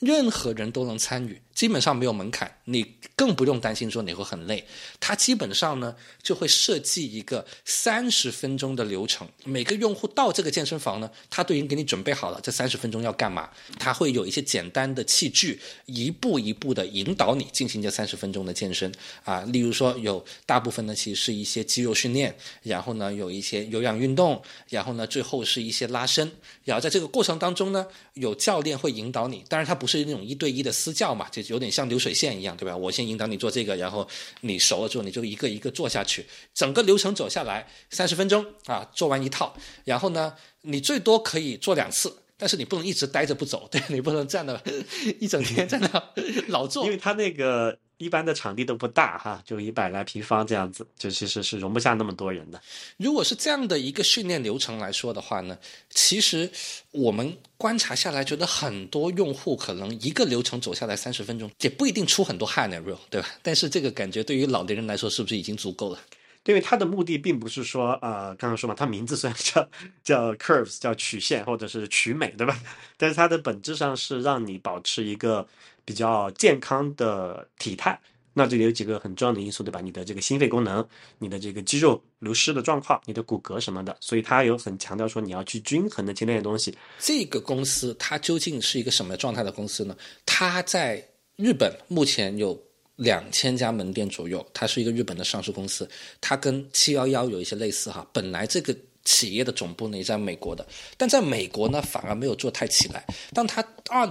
B: 任何人都能参与，基本上没有门槛，你更不用担心说你会很累。它基本上呢就会设计一个30分钟的流程，每个用户到这个健身房呢，它都已经给你准备好了这30分钟要干嘛，它会有一些简单的器具，一步一步的引导你进行这30分钟的健身啊。例如说有大部分呢其实是一些肌肉训练，然后呢有一些有氧运动，然后呢最后是一些拉伸，然后在这个过程当中呢有教练会引导你，当然它不是那种1对1的私教嘛，就有点像流水线一样，对吧？我先引导你做这个，然后你熟了之后你就一个一个做下去，整个流程走下来30分钟啊，做完一套，然后呢你最多可以做2次，但是你不能一直待着不走，对，你不能站了一整天在那老做，
A: 因为它那个一般的场地都不大哈，就100来平方这样子，就其实是容不下那么多人的。
B: 如果是这样的一个训练流程来说的话呢，其实我们观察下来觉得很多用户可能一个流程走下来30分钟也不一定出很多汗的 real， 对吧？但是这个感觉对于老年人来说是不是已经足够了？
A: 因为它的目的并不是说刚刚说嘛，它名字虽然叫 curves 叫曲线或者是曲美，对吧？但是它的本质上是让你保持一个比较健康的体态。那这里有几个很重要的因素，对吧？你的这个心肺功能，你的这个肌肉流失的状况，你的骨骼什么的，所以它有很强调说你要去均衡的去练东西。
B: 这个公司它究竟是一个什么状态的公司呢？它在日本目前有2000家门店左右，它是一个日本的上市公司，它跟711有一些类似哈。本来这个企业的总部呢也在美国的，但在美国呢反而没有做太起来。当它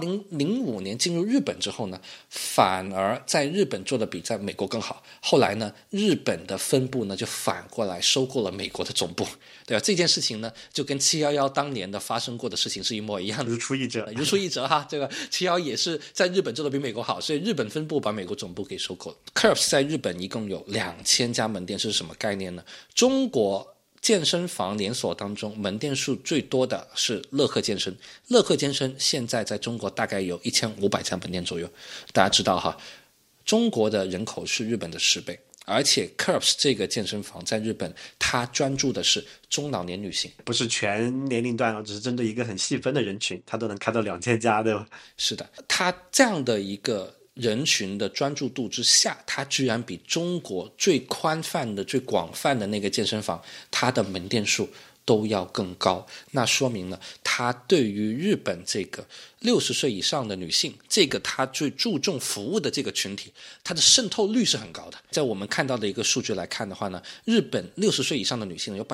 B: 2005年进入日本之后呢，反而在日本做的比在美国更好。后来呢，日本的分部呢就反过来收购了美国的总部，对吧？这件事情呢就跟711当年的发生过的事情是一模一样的，
A: 如出一辙，
B: 如出一辙哈。这个711也是在日本做的比美国好，所以日本分部把美国总部给收购了。Curves 在日本一共有2000家门店，是什么概念呢？中国健身房连锁当中门店数最多的是乐客健身，乐客健身现在在中国大概有1500家门店左右。大家知道哈，中国的人口是日本的10倍，而且 Curves 这个健身房在日本它专注的是中老年女性，
A: 不是全年龄段，只是针对一个很细分的人群，它都能开到2000家，对吧？
B: 是的，它这样的一个人群的专注度之下，它居然比中国最宽泛的最广泛的那个健身房它的门店数都要更高。那说明呢，它对于日本这个60岁以上的女性，这个它最注重服务的这个群体，它的渗透率是很高的。在我们看到的一个数据来看的话呢，日本60岁以上的女性有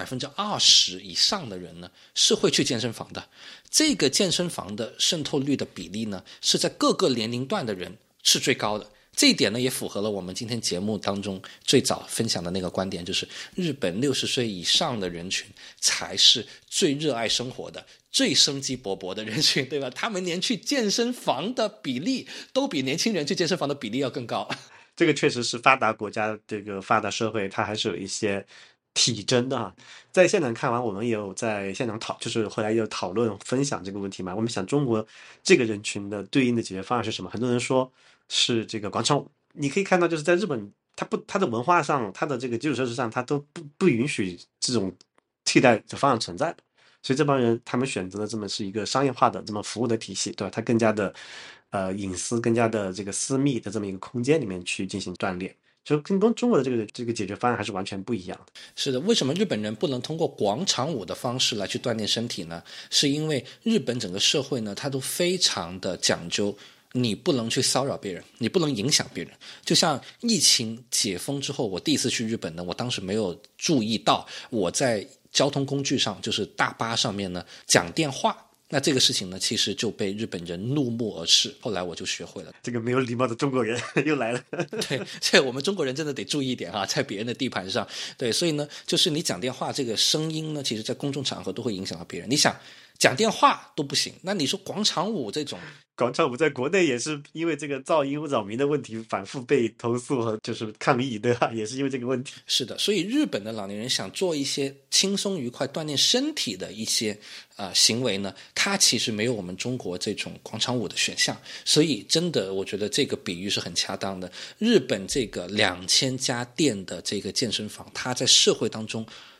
B: 20%以上的人呢是会去健身房的。这个健身房的渗透率的比例呢，是在各个年龄段的人是最高的。这一点呢，也符合了我们今天节目当中最早分享的那个观点，就是日本60岁以上的人群才是最热爱生活的、最生机勃勃的人群，对吧？他们连去健身房的比例都比年轻人去健身房的比例要更高。
A: 这个确实是发达国家这个发达社会，它还是有一些体征的啊。在现场看完，我们也有在现场就是后来有讨论分享这个问题嘛。我们想中国这个人群的对应的解决方案是什么？很多人说是这个广场舞。你可以看到，就是在日本，它的文化上，它的这个基础设施上，它都不允许这种替代的方案存在。所以这帮人他们选择的这么是一个商业化的这么服务的体系，对吧？它更加的隐私，更加的这个私密的这么一个空间里面去进行锻炼。就跟中国的这个解决方案还是完全不一样的。
B: 是的，为什么日本人不能通过广场舞的方式来去锻炼身体呢？是因为日本整个社会呢，它都非常的讲究，你不能去骚扰别人，你不能影响别人。就像疫情解封之后，我第一次去日本呢，我当时没有注意到我在交通工具上，就是大巴上面呢讲电话。那这个事情呢，其实就被日本人怒目而视。后来我就学会了，
A: 这个没有礼貌的中国人又来了。
B: 对，所以我们中国人真的得注意一点哈，在别人的地盘上。对，所以呢，就是你讲电话这个声音呢，其实在公众场合都会影响到别人。你想讲电话都不行，那你说广场舞这种。
A: 广场舞在国内也是因为这个噪音扰民的问题反复被投诉和就是抗议，对吧？也是因为这个问题。
B: 是的，所以日本的老年人想做一些轻松愉快锻炼身体的一些行为呢，它其实没有我们中国这种广场舞的选项。所以真的我觉得这个比喻是很恰当的。日本这个2000家店的这个健身房，它在社会当中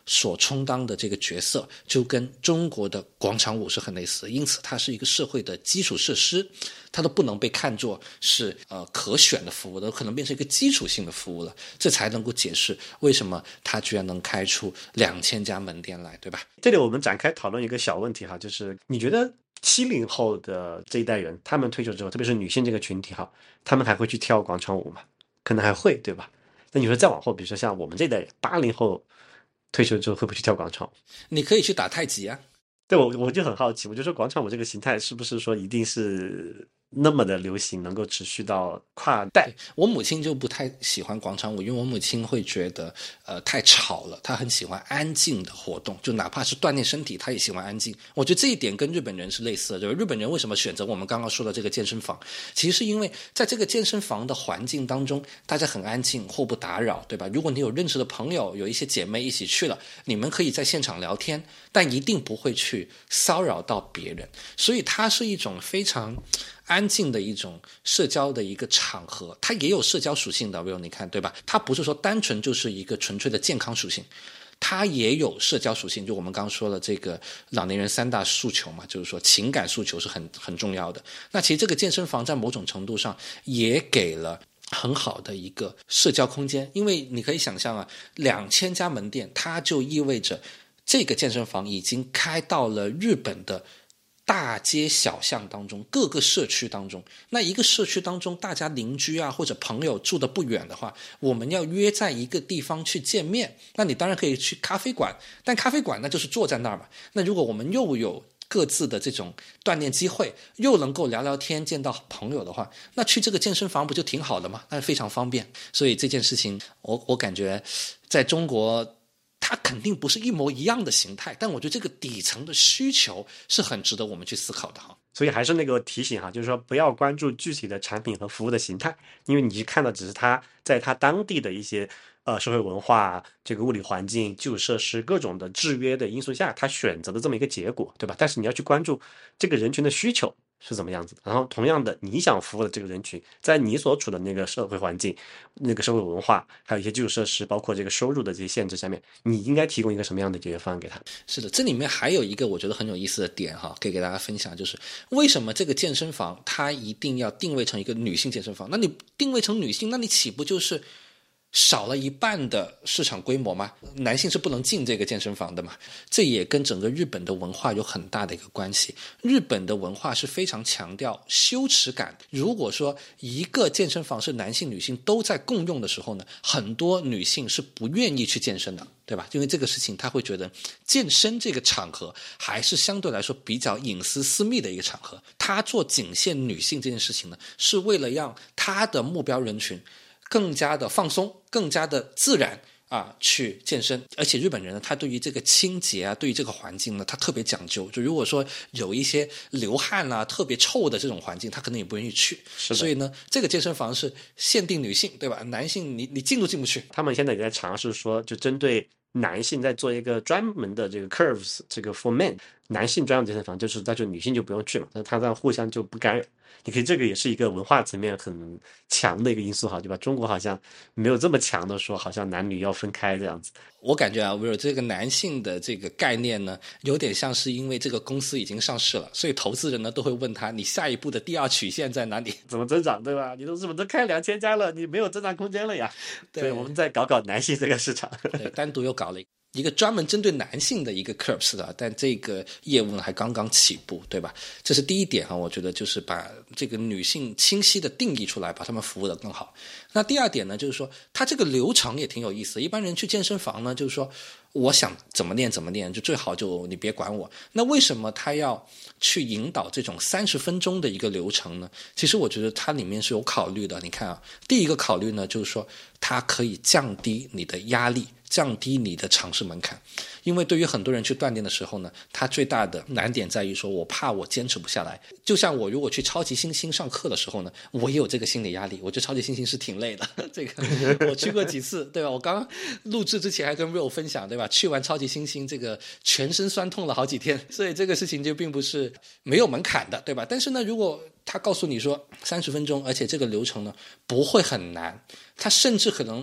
B: 所充当的这个角色就跟中国的广场舞是很类似的，因此它是一个社会的基础设施，它都不能被看作是可选的服务的，可能变成一个基础性的服务了，这才能够解释为什么它居然能开出2000家门店来，对吧？
A: 这里我们展开讨论一个小问题哈，就是你觉得70后的这一代人，他们退休之后，特别是女性这个群体哈，他们还会去跳广场舞吗？可能还会，对吧？那你说再往后，比如说像我们这代人80后退休之后，会不会去跳广场舞？
B: 你可以去打太极啊。
A: 对，我就很好奇，我就说广场舞这个形态是不是说一定是那么的流行，能够持续到跨代？
B: 我母亲就不太喜欢广场舞，因为我母亲会觉得太吵了，她很喜欢安静的活动，就哪怕是锻炼身体，她也喜欢安静。我觉得这一点跟日本人是类似的，就是日本人为什么选择我们刚刚说的这个健身房，其实是因为在这个健身房的环境当中，大家很安静，互不打扰，对吧？如果你有认识的朋友，有一些姐妹一起去了，你们可以在现场聊天，但一定不会去骚扰到别人，所以它是一种非常安静的一种社交的一个场合，它也有社交属性的 Will 你看对吧？它不是说单纯就是一个纯粹的健康属性，它也有社交属性，就我们刚刚说了这个老年人3大诉求嘛，就是说情感诉求是很重要的。那其实这个健身房在某种程度上也给了很好的一个社交空间，因为你可以想象啊，2000家门店，它就意味着这个健身房已经开到了日本的大街小巷当中，各个社区当中。那一个社区当中，大家邻居啊或者朋友住得不远的话，我们要约在一个地方去见面，那你当然可以去咖啡馆，但咖啡馆那就是坐在那儿嘛。那如果我们又有各自的这种锻炼机会，又能够聊聊天见到朋友的话，那去这个健身房不就挺好的吗？那非常方便。所以这件事情我感觉在中国它肯定不是一模一样的形态，但我觉得这个底层的需求是很值得我们去思考的哈。
A: 所以还是那个提醒哈，就是说不要关注具体的产品和服务的形态，因为你去看到只是它在它当地的一些社会文化、这个物理环境、基础设施各种的制约的因素下，它选择的这么一个结果，对吧？但是你要去关注这个人群的需求是怎么样子的，然后同样的，你想服务的这个人群，在你所处的那个社会环境、那个社会文化，还有一些基础设施，包括这个收入的这些限制下面，你应该提供一个什么样的解决方案给他？
B: 是的，这里面还有一个我觉得很有意思的点哈，可以给大家分享，就是为什么这个健身房它一定要定位成一个女性健身房？那你定位成女性，那你岂不就是少了一半的市场规模吗？男性是不能进这个健身房的嘛？这也跟整个日本的文化有很大的一个关系。日本的文化是非常强调羞耻感。如果说一个健身房是男性女性都在共用的时候呢，很多女性是不愿意去健身的，对吧？因为这个事情她会觉得健身这个场合还是相对来说比较隐私私密的一个场合。她做仅限女性这件事情呢，是为了让她的目标人群更加的放松，更加的自然啊，去健身。而且日本人呢，他对于这个清洁啊，对于这个环境呢，他特别讲究。就如果说有一些流汗啊、特别臭的这种环境，他可能也不愿意去。所以呢，这个健身房是限定女性，对吧？男性你进都进不去。
A: 他们现在也在尝试说，就针对男性在做一个专门的这个 curves， 这个 for men 男性专用健身房，就是在这女性就不用去嘛，那他这样互相就不干扰。你可以，这个也是一个文化层面很强的一个因素哈，对吧？中国好像没有这么强的说，好像男女要分开这样子。
B: 我感觉啊，威尔这个男性的这个概念呢，有点像是因为这个公司已经上市了，所以投资人呢都会问他，你下一步的第二曲线在哪里？
A: 怎么增长，对吧？你都日本都开2000家了，你没有增长空间了呀。
B: 对，
A: 所以我们再搞搞男性这个市场。
B: 对，单独又搞了一个专门针对男性的一个 Curves 的，但这个业务呢还刚刚起步，对吧？这是第一点哈，我觉得就是把这个女性清晰的定义出来，把她们服务的更好。那第二点呢，就是说它这个流程也挺有意思。一般人去健身房呢，就是说我想怎么练怎么练，就最好就你别管我。那为什么他要去引导这种30分钟的一个流程呢？其实我觉得它里面是有考虑的。你看啊，第一个考虑呢，就是说它可以降低你的压力，降低你的尝试门槛。因为对于很多人去锻炼的时候呢，他最大的难点在于说我怕我坚持不下来。就像我如果去超级星星上课的时候呢，我也有这个心理压力，我觉得超级星星是挺累的。这个我去过几次，对吧？我刚录制之前还跟 Will 分享，对吧？去完超级星星这个全身酸痛了好几天，所以这个事情就并不是没有门槛的，对吧？但是呢，如果他告诉你说30分钟，而且这个流程呢不会很难，他甚至可能都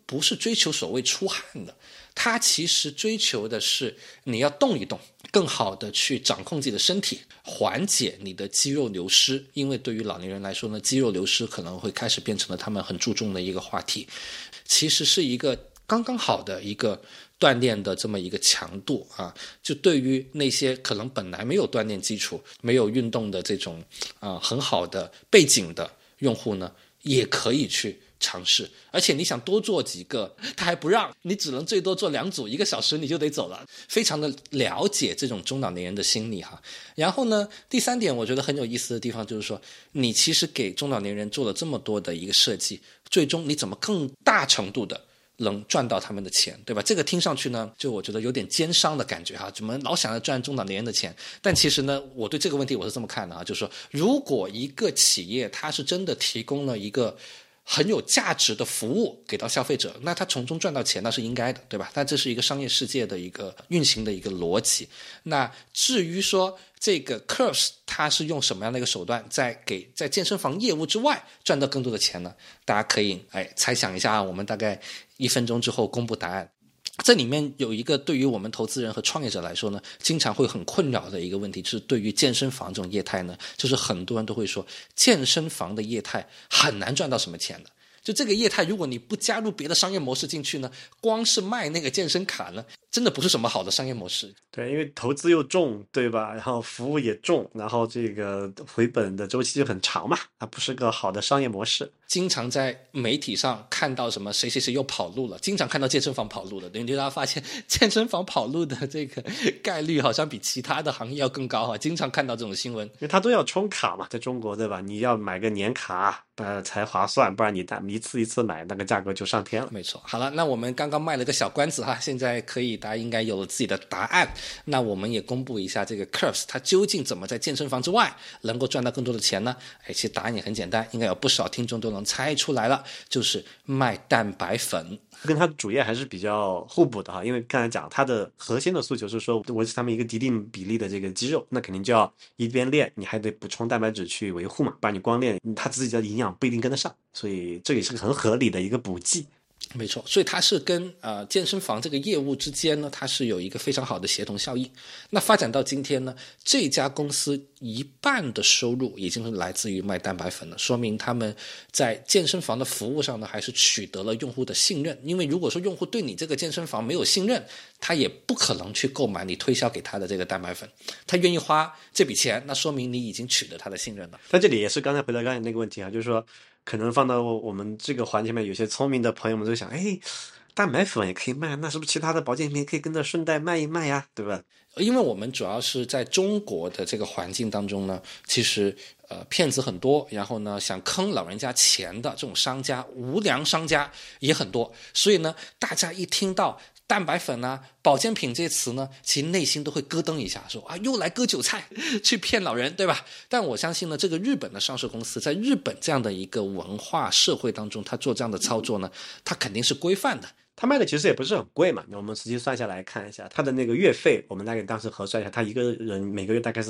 B: 不是追求所谓出汗的，它其实追求的是你要动一动，更好的去掌控自己的身体，缓解你的肌肉流失。因为对于老年人来说呢，肌肉流失可能会开始变成了他们很注重的一个话题，其实是一个刚刚好的一个锻炼的这么一个强度啊，就对于那些可能本来没有锻炼基础、没有运动的这种很好的背景的用户呢，也可以去尝试。而且你想多做几个他还不让，你只能最多做2组，1个小时你就得走了，非常的了解这种中老年人的心理哈。然后呢，第3点我觉得很有意思的地方就是说，你其实给中老年人做了这么多的一个设计，最终你怎么更大程度的能赚到他们的钱，对吧？这个听上去呢，就我觉得有点奸商的感觉哈，怎么老想要赚中老年人的钱？但其实呢，我对这个问题我是这么看的啊，就是说，如果一个企业它是真的提供了一个很有价值的服务给到消费者，那他从中赚到钱那是应该的，对吧？但这是一个商业世界的一个运行的一个逻辑。那至于说这个 Curves 它是用什么样的一个手段在健身房业务之外赚到更多的钱呢？大家可以猜想一下，我们大概1分钟之后公布答案。这里面有一个对于我们投资人和创业者来说呢，经常会很困扰的一个问题，就是对于健身房这种业态呢，就是很多人都会说健身房的业态很难赚到什么钱的。就这个业态，如果你不加入别的商业模式进去呢，光是卖那个健身卡呢，真的不是什么好的商业模式。
A: 对，因为投资又重，对吧？然后服务也重，然后这个回本的周期就很长嘛，它不是个好的商业模式。
B: 经常在媒体上看到什么谁谁谁又跑路了，经常看到健身房跑路的，等于大家发现健身房跑路的这个概率好像比其他的行业要更高啊，经常看到这种新闻。
A: 因为它都要充卡嘛，在中国，对吧？你要买个年卡才划算，不然你一次一次买，那个价格就上天了。
B: 没错。好了，那我们刚刚卖了个小关子哈，现在大家应该有了自己的答案。那我们也公布一下这个 Curves 它究竟怎么在健身房之外能够赚到更多的钱呢？其实答案也很简单，应该有不少听众都能猜出来了，就是卖蛋白粉。
A: 跟它的主业还是比较互补的哈，因为刚才讲它的核心的诉求是说维持他们一个一定比例的这个肌肉，那肯定就要一边练，你还得补充蛋白质去维护嘛，不然你光练它自己的营养不一定跟得上，所以这也是个很合理的一个补剂。
B: 没错，所以它是跟健身房这个业务之间呢，它是有一个非常好的协同效应。那发展到今天呢，这家公司1半的收入已经是来自于卖蛋白粉了，说明他们在健身房的服务上呢，还是取得了用户的信任。因为如果说用户对你这个健身房没有信任，他也不可能去购买你推销给他的这个蛋白粉。他愿意花这笔钱，那说明你已经取得他的信任了。
A: 但这里也是刚才回到刚才那个问题啊，就是说可能放到我们这个环节里面，有些聪明的朋友们就想，蛋白粉也可以卖，那是不是其他的保健品也可以跟着顺带卖一卖呀，对吧？
B: 因为我们主要是在中国的这个环境当中呢，其实骗子很多，然后呢想坑老人家钱的这种商家、无良商家也很多，所以呢大家一听到蛋白粉啊、保健品这些词呢，其实内心都会咯噔一下，说又来割韭菜去骗老人，对吧？但我相信呢，这个日本的上市公司在日本这样的一个文化社会当中，他做这样的操作呢，他肯定是规范的。
A: 他卖的其实也不是很贵嘛，我们实际算下来看一下，他的那个月费，我们大概当时核算一下，他一个人每个月大概是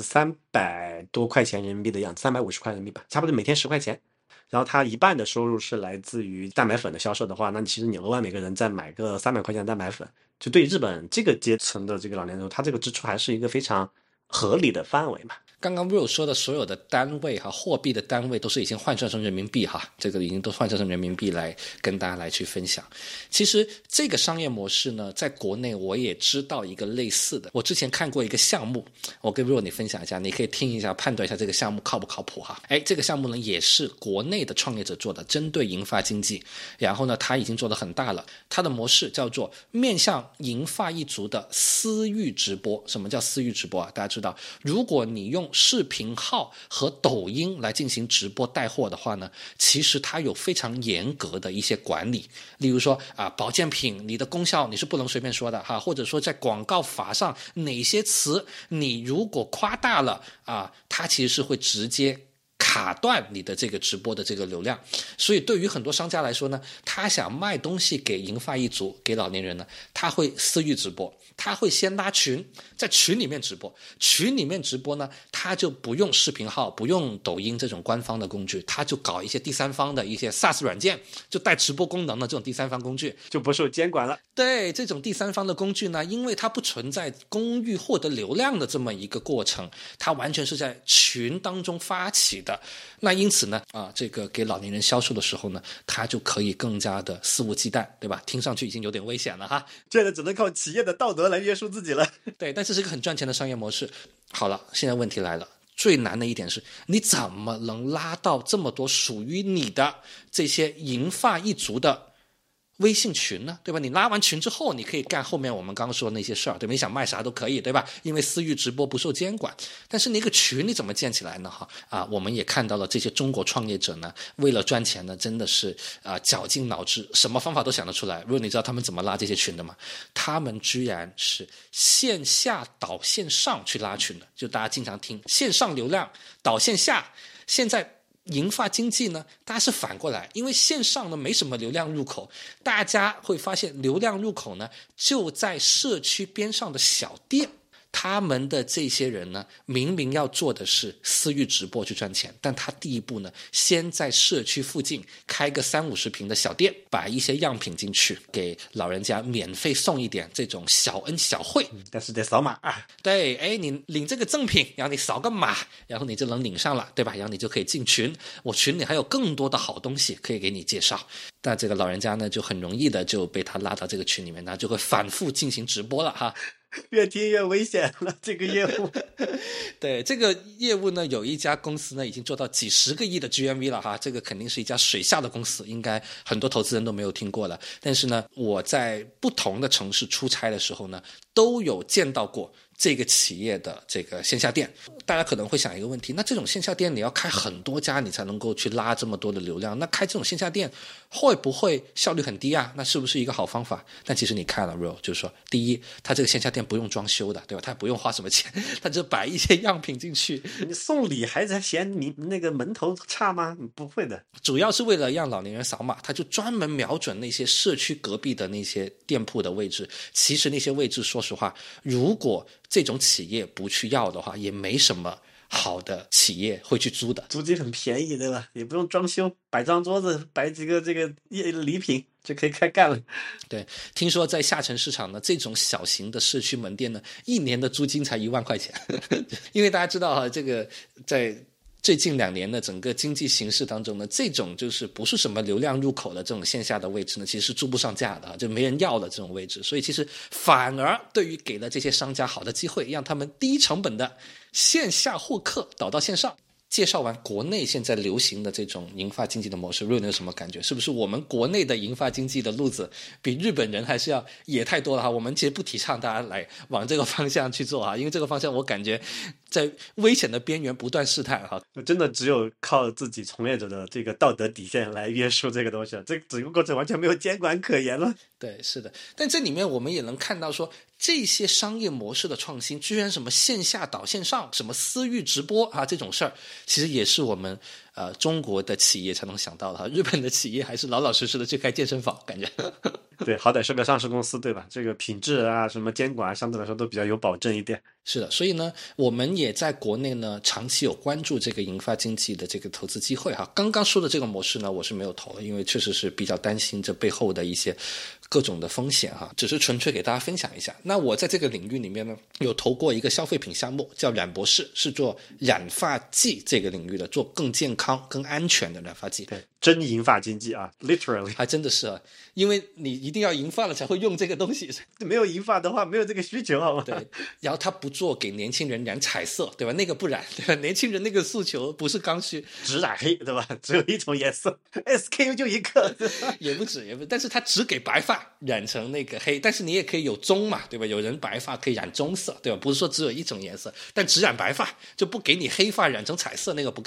A: 300多块钱人民币的样子，350块人民币吧，差不多每天10块钱。然后他1半的收入是来自于蛋白粉的销售的话，那其实你额外每个人再买个300块钱的蛋白粉，就对日本这个阶层的这个老年人，他这个支出还是一个非常合理的范围嘛。
B: 刚刚 Will 说的所有的单位货币的单位都是已经换算成人民币这个已经都换算成人民币来跟大家来去分享。其实这个商业模式呢，在国内我也知道一个类似的，我之前看过一个项目，我跟 Will 你分享一下，你可以听一下判断一下这个项目靠不靠谱这个项目呢也是国内的创业者做的，针对银发经济，然后呢他已经做得很大了，他的模式叫做面向银发一族的私域直播。什么叫私域直播大家知道，如果你用视频号和抖音来进行直播带货的话呢，其实它有非常严格的一些管理，例如说保健品你的功效你是不能随便说的或者说在广告法上哪些词你如果夸大了它其实是会直接卡断你的这个直播的这个流量。所以对于很多商家来说呢，他想卖东西给银发一族，给老年人呢，他会私域直播，他会先拉群，在群里面直播。群里面直播呢，他就不用视频号，不用抖音这种官方的工具，他就搞一些第三方的一些 SaaS 软件，就带直播功能的这种第三方工具，
A: 就不受监管了。
B: 对，这种第三方的工具呢，因为它不存在公域获得流量的这么一个过程，它完全是在群当中发起的。那因此呢，这个给老年人销售的时候呢，它就可以更加的肆无忌惮，对吧？听上去已经有点危险了哈。
A: 这个只能靠企业的道德来约束自己了。
B: 对，但这是一个很赚钱的商业模式。好了，现在问题来了。最难的一点是，你怎么能拉到这么多属于你的这些银发一族的微信群呢，对吧？你拉完群之后，你可以干后面我们刚刚说的那些事儿，对吧？你想卖啥都可以，对吧？因为私域直播不受监管。但是那个群你怎么建起来呢？我们也看到了这些中国创业者呢，为了赚钱呢，真的是绞尽脑汁，什么方法都想得出来。如果你知道他们怎么拉这些群的吗？他们居然是线下导线上去拉群的，就大家经常听线上流量导线下，现在银发经济呢，大家是反过来，因为线上呢没什么流量入口，大家会发现流量入口呢就在社区边上的小店。他们的这些人呢，明明要做的是私域直播去赚钱，但他第一步呢，先在社区附近开个30-50平的小店，摆一些样品进去，给老人家免费送一点这种小恩小惠，
A: 但是得扫码啊。
B: 对，你领这个赠品，然后你扫个码，然后你就能领上了，对吧？然后你就可以进群，我群里还有更多的好东西可以给你介绍。但这个老人家呢，就很容易的就被他拉到这个群里面，那就会反复进行直播了哈。
A: 越听越危险了，这个业务。
B: 对，这个业务呢，有一家公司呢已经做到几十个亿的 GMV 了哈，这个肯定是一家水下的公司，应该很多投资人都没有听过了。但是呢，我在不同的城市出差的时候呢，都有见到过这个企业的这个线下店。大家可能会想一个问题，那这种线下店你要开很多家你才能够去拉这么多的流量，那开这种线下店会不会效率很低啊？那是不是一个好方法？但其实你看了 Real 就是说，第一，它这个线下店不用装修的，对吧？它不用花什么钱，它只摆一些样品进去。
A: 你送礼还在嫌你那个门头差吗？不会的，
B: 主要是为了让老年人扫码，他就专门瞄准那些社区隔壁的那些店铺的位置。其实那些位置说实话，如果这种企业不去要的话，也没什么好的企业会去租的，
A: 租金很便宜，对吧？也不用装修，摆张桌子，摆几个这个礼品就可以开干了。
B: 对，听说在下沉市场呢，这种小型的社区门店呢，1年的租金才1万块钱。因为大家知道哈，这个在最近2年的整个经济形势当中呢，这种就是不是什么流量入口的这种线下的位置呢，其实是租不上价的，就没人要的这种位置。所以其实反而对于给了这些商家好的机会，让他们低成本的线下获客导到线上。介绍完国内现在流行的这种银发经济的模式，瑞有什么感觉？是不是我们国内的银发经济的路子比日本人还是要野太多了哈？我们其实不提倡大家来往这个方向去做哈，因为这个方向我感觉在危险的边缘不断试探哈。
A: 真的只有靠自己从业者的这个道德底线来约束这个东西了，这整个过程完全没有监管可言了。
B: 对，是的，但这里面我们也能看到说，这些商业模式的创新，居然什么线下导线上，什么私域直播啊，这种事儿，其实也是我们中国的企业才能想到的哈。日本的企业还是老老实实的去开健身房，感觉。
A: 对，好歹是个上市公司，对吧？这个品质啊，什么监管啊，相对来说都比较有保证一点。
B: 是的，所以呢，我们也在国内呢长期有关注这个银发经济的这个投资机会哈。刚刚说的这个模式呢，我是没有投的，因为确实是比较担心这背后的一些各种的风险哈，只是纯粹给大家分享一下。那我在这个领域里面呢，有投过一个消费品项目，叫染博士，是做染发剂这个领域的，做更健康、更安全的染发剂。
A: 对，真银发经济啊 ，literally
B: 还真的是啊，因为你一定要银发了才会用这个东西，
A: 没有银发的话，没有这个需求，好吗？
B: 对，然后他不做给年轻人染彩色，对吧？那个不染，对吧？年轻人那个诉求不是刚需，
A: 只染黑，对吧？只有一种颜色 ，SKU 就一个，
B: 也不止，但是他只给白发染成那个黑，但是你也可以有棕嘛，对吧？有人白发可以染棕色，对吧？不是说只有一种颜色，但只染白发就不给你黑发染成彩色，那个不干。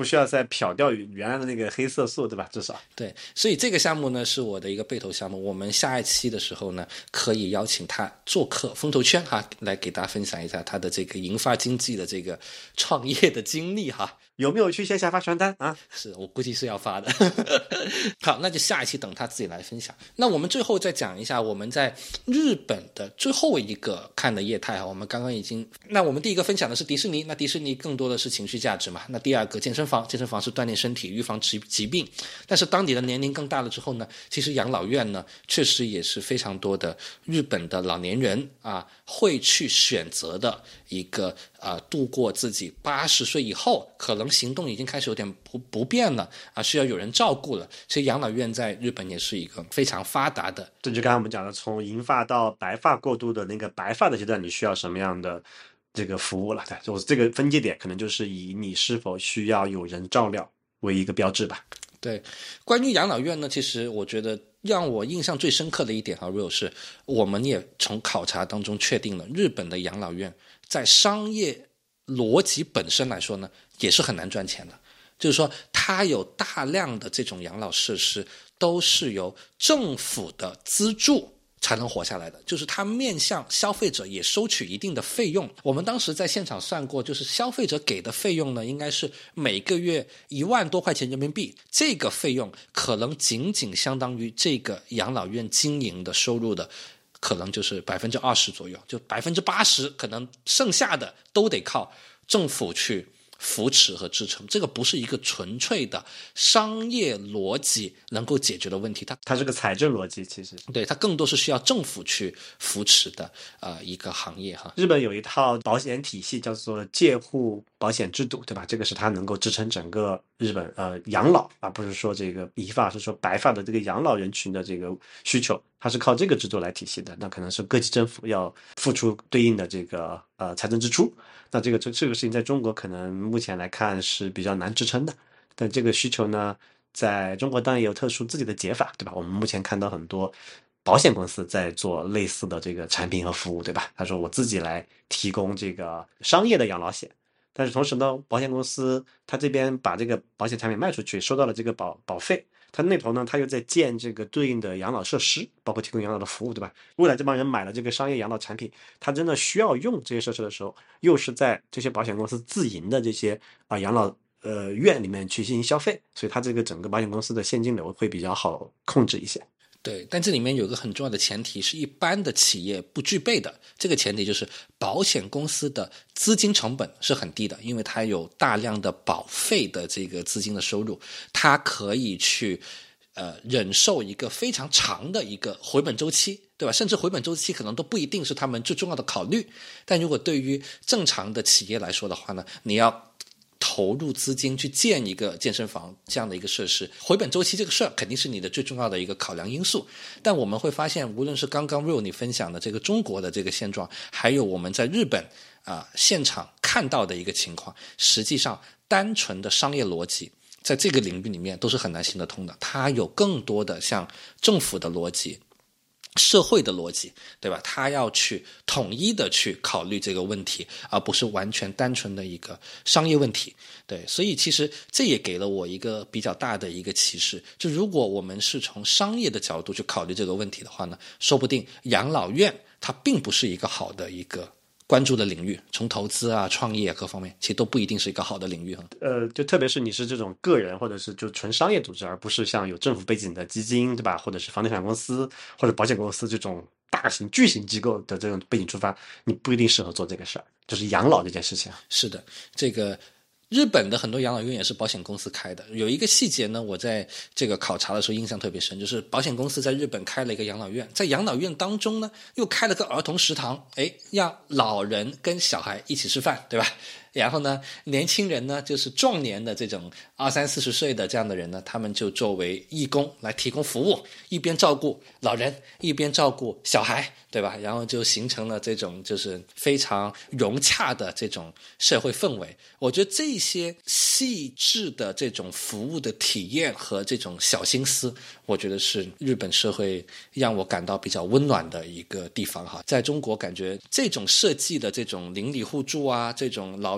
A: 不需要再漂掉原来的那个黑色素，对吧？至少
B: 对，所以这个项目呢是我的一个备投项目。我们下一期的时候呢，可以邀请他做客风投圈哈，来给大家分享一下他的这个银发经济的这个创业的经历哈。
A: 有没有去线下发传单啊？
B: 是我估计是要发的。好，那就下一期等他自己来分享。那我们最后再讲一下我们在日本的最后一个看的业态啊，我们刚刚已经，那我们第一个分享的是迪士尼，那迪士尼更多的是情绪价值嘛。那第二个健身房，健身房是锻炼身体、预防疾病。但是当你的年龄更大了之后呢，其实养老院呢，确实也是非常多的日本的老年人啊会去选择的一个度过自己80岁以后，可能行动已经开始有点不便了啊，需要有人照顾了。其实养老院在日本也是一个非常发达的。
A: 这就刚才我们讲的，从银发到白发过渡的那个白发的阶段，你需要什么样的这个服务了？对，就这个分界点可能就是以你是否需要有人照料为一个标志吧。
B: 对，关于养老院呢，其实我觉得让我印象最深刻的一点Rio 是，我们也从考察当中确定了，日本的养老院在商业逻辑本身来说呢，也是很难赚钱的。就是说，它有大量的这种养老设施都是由政府的资助才能活下来的，就是它面向消费者也收取一定的费用。我们当时在现场算过，就是消费者给的费用呢，应该是每个月1万多块钱人民币，这个费用可能仅仅相当于这个养老院经营的收入的可能就是20%左右，就80%可能剩下的都得靠政府去扶持和支撑。这个不是一个纯粹的商业逻辑能够解决的问题，
A: 它是个财政逻辑，其实
B: 对，它更多是需要政府去扶持的一个行业哈。
A: 日本有一套保险体系叫做介护保险制度，对吧？这个是它能够支撑整个日本养老，而不是说这个银发，是说白发的这个养老人群的这个需求，它是靠这个制度来体系的。那可能是各级政府要付出对应的这个财政支出。那这个事情在中国可能目前来看是比较难支撑的，但这个需求呢，在中国当然也有特殊自己的解法，对吧？我们目前看到很多保险公司在做类似的这个产品和服务，对吧？他说我自己来提供这个商业的养老险，但是同时呢，保险公司他这边把这个保险产品卖出去，收到了这个保费，他那头呢，他又在建这个对应的养老设施，包括提供养老的服务，对吧？未来这帮人买了这个商业养老产品，他真的需要用这些设施的时候，又是在这些保险公司自营的这些养老院里面去进行消费，所以他这个整个保险公司的现金流会比较好控制一些。
B: 对，但这里面有个很重要的前提，是一般的企业不具备的。这个前提就是保险公司的资金成本是很低的，因为它有大量的保费的这个资金的收入，它可以去忍受一个非常长的一个回本周期，对吧？甚至回本周期可能都不一定是他们最重要的考虑。但如果对于正常的企业来说的话呢，你要投入资金去建一个健身房这样的一个设施，回本周期这个事儿肯定是你的最重要的一个考量因素。但我们会发现，无论是刚刚 Will 你分享的这个中国的这个现状，还有我们在日本现场看到的一个情况，实际上单纯的商业逻辑在这个领域里面都是很难行得通的，它有更多的像政府的逻辑、社会的逻辑，对吧？他要去统一的去考虑这个问题，而不是完全单纯的一个商业问题。对，所以其实这也给了我一个比较大的一个启示，就如果我们是从商业的角度去考虑这个问题的话呢，说不定养老院它并不是一个好的一个关注的领域，从投资创业各方面其实都不一定是一个好的领域。
A: 就特别是你是这种个人或者是就纯商业组织，而不是像有政府背景的基金，对吧？或者是房地产公司或者保险公司这种大型巨型机构的这种背景出发，你不一定适合做这个事儿，就是养老这件事情。
B: 是的，这个日本的很多养老院也是保险公司开的。有一个细节呢，我在这个考察的时候印象特别深，就是保险公司在日本开了一个养老院，在养老院当中呢，又开了个儿童食堂，让老人跟小孩一起吃饭，对吧？然后呢，年轻人呢，就是壮年的这种20、40岁的这样的人呢，他们就作为义工来提供服务，一边照顾老人，一边照顾小孩，对吧？然后就形成了这种就是非常融洽的这种社会氛围。我觉得这些细致的这种服务的体验和这种小心思，我觉得是日本社会让我感到比较温暖的一个地方哈。在中国感觉这种设计的这种邻里互助这种老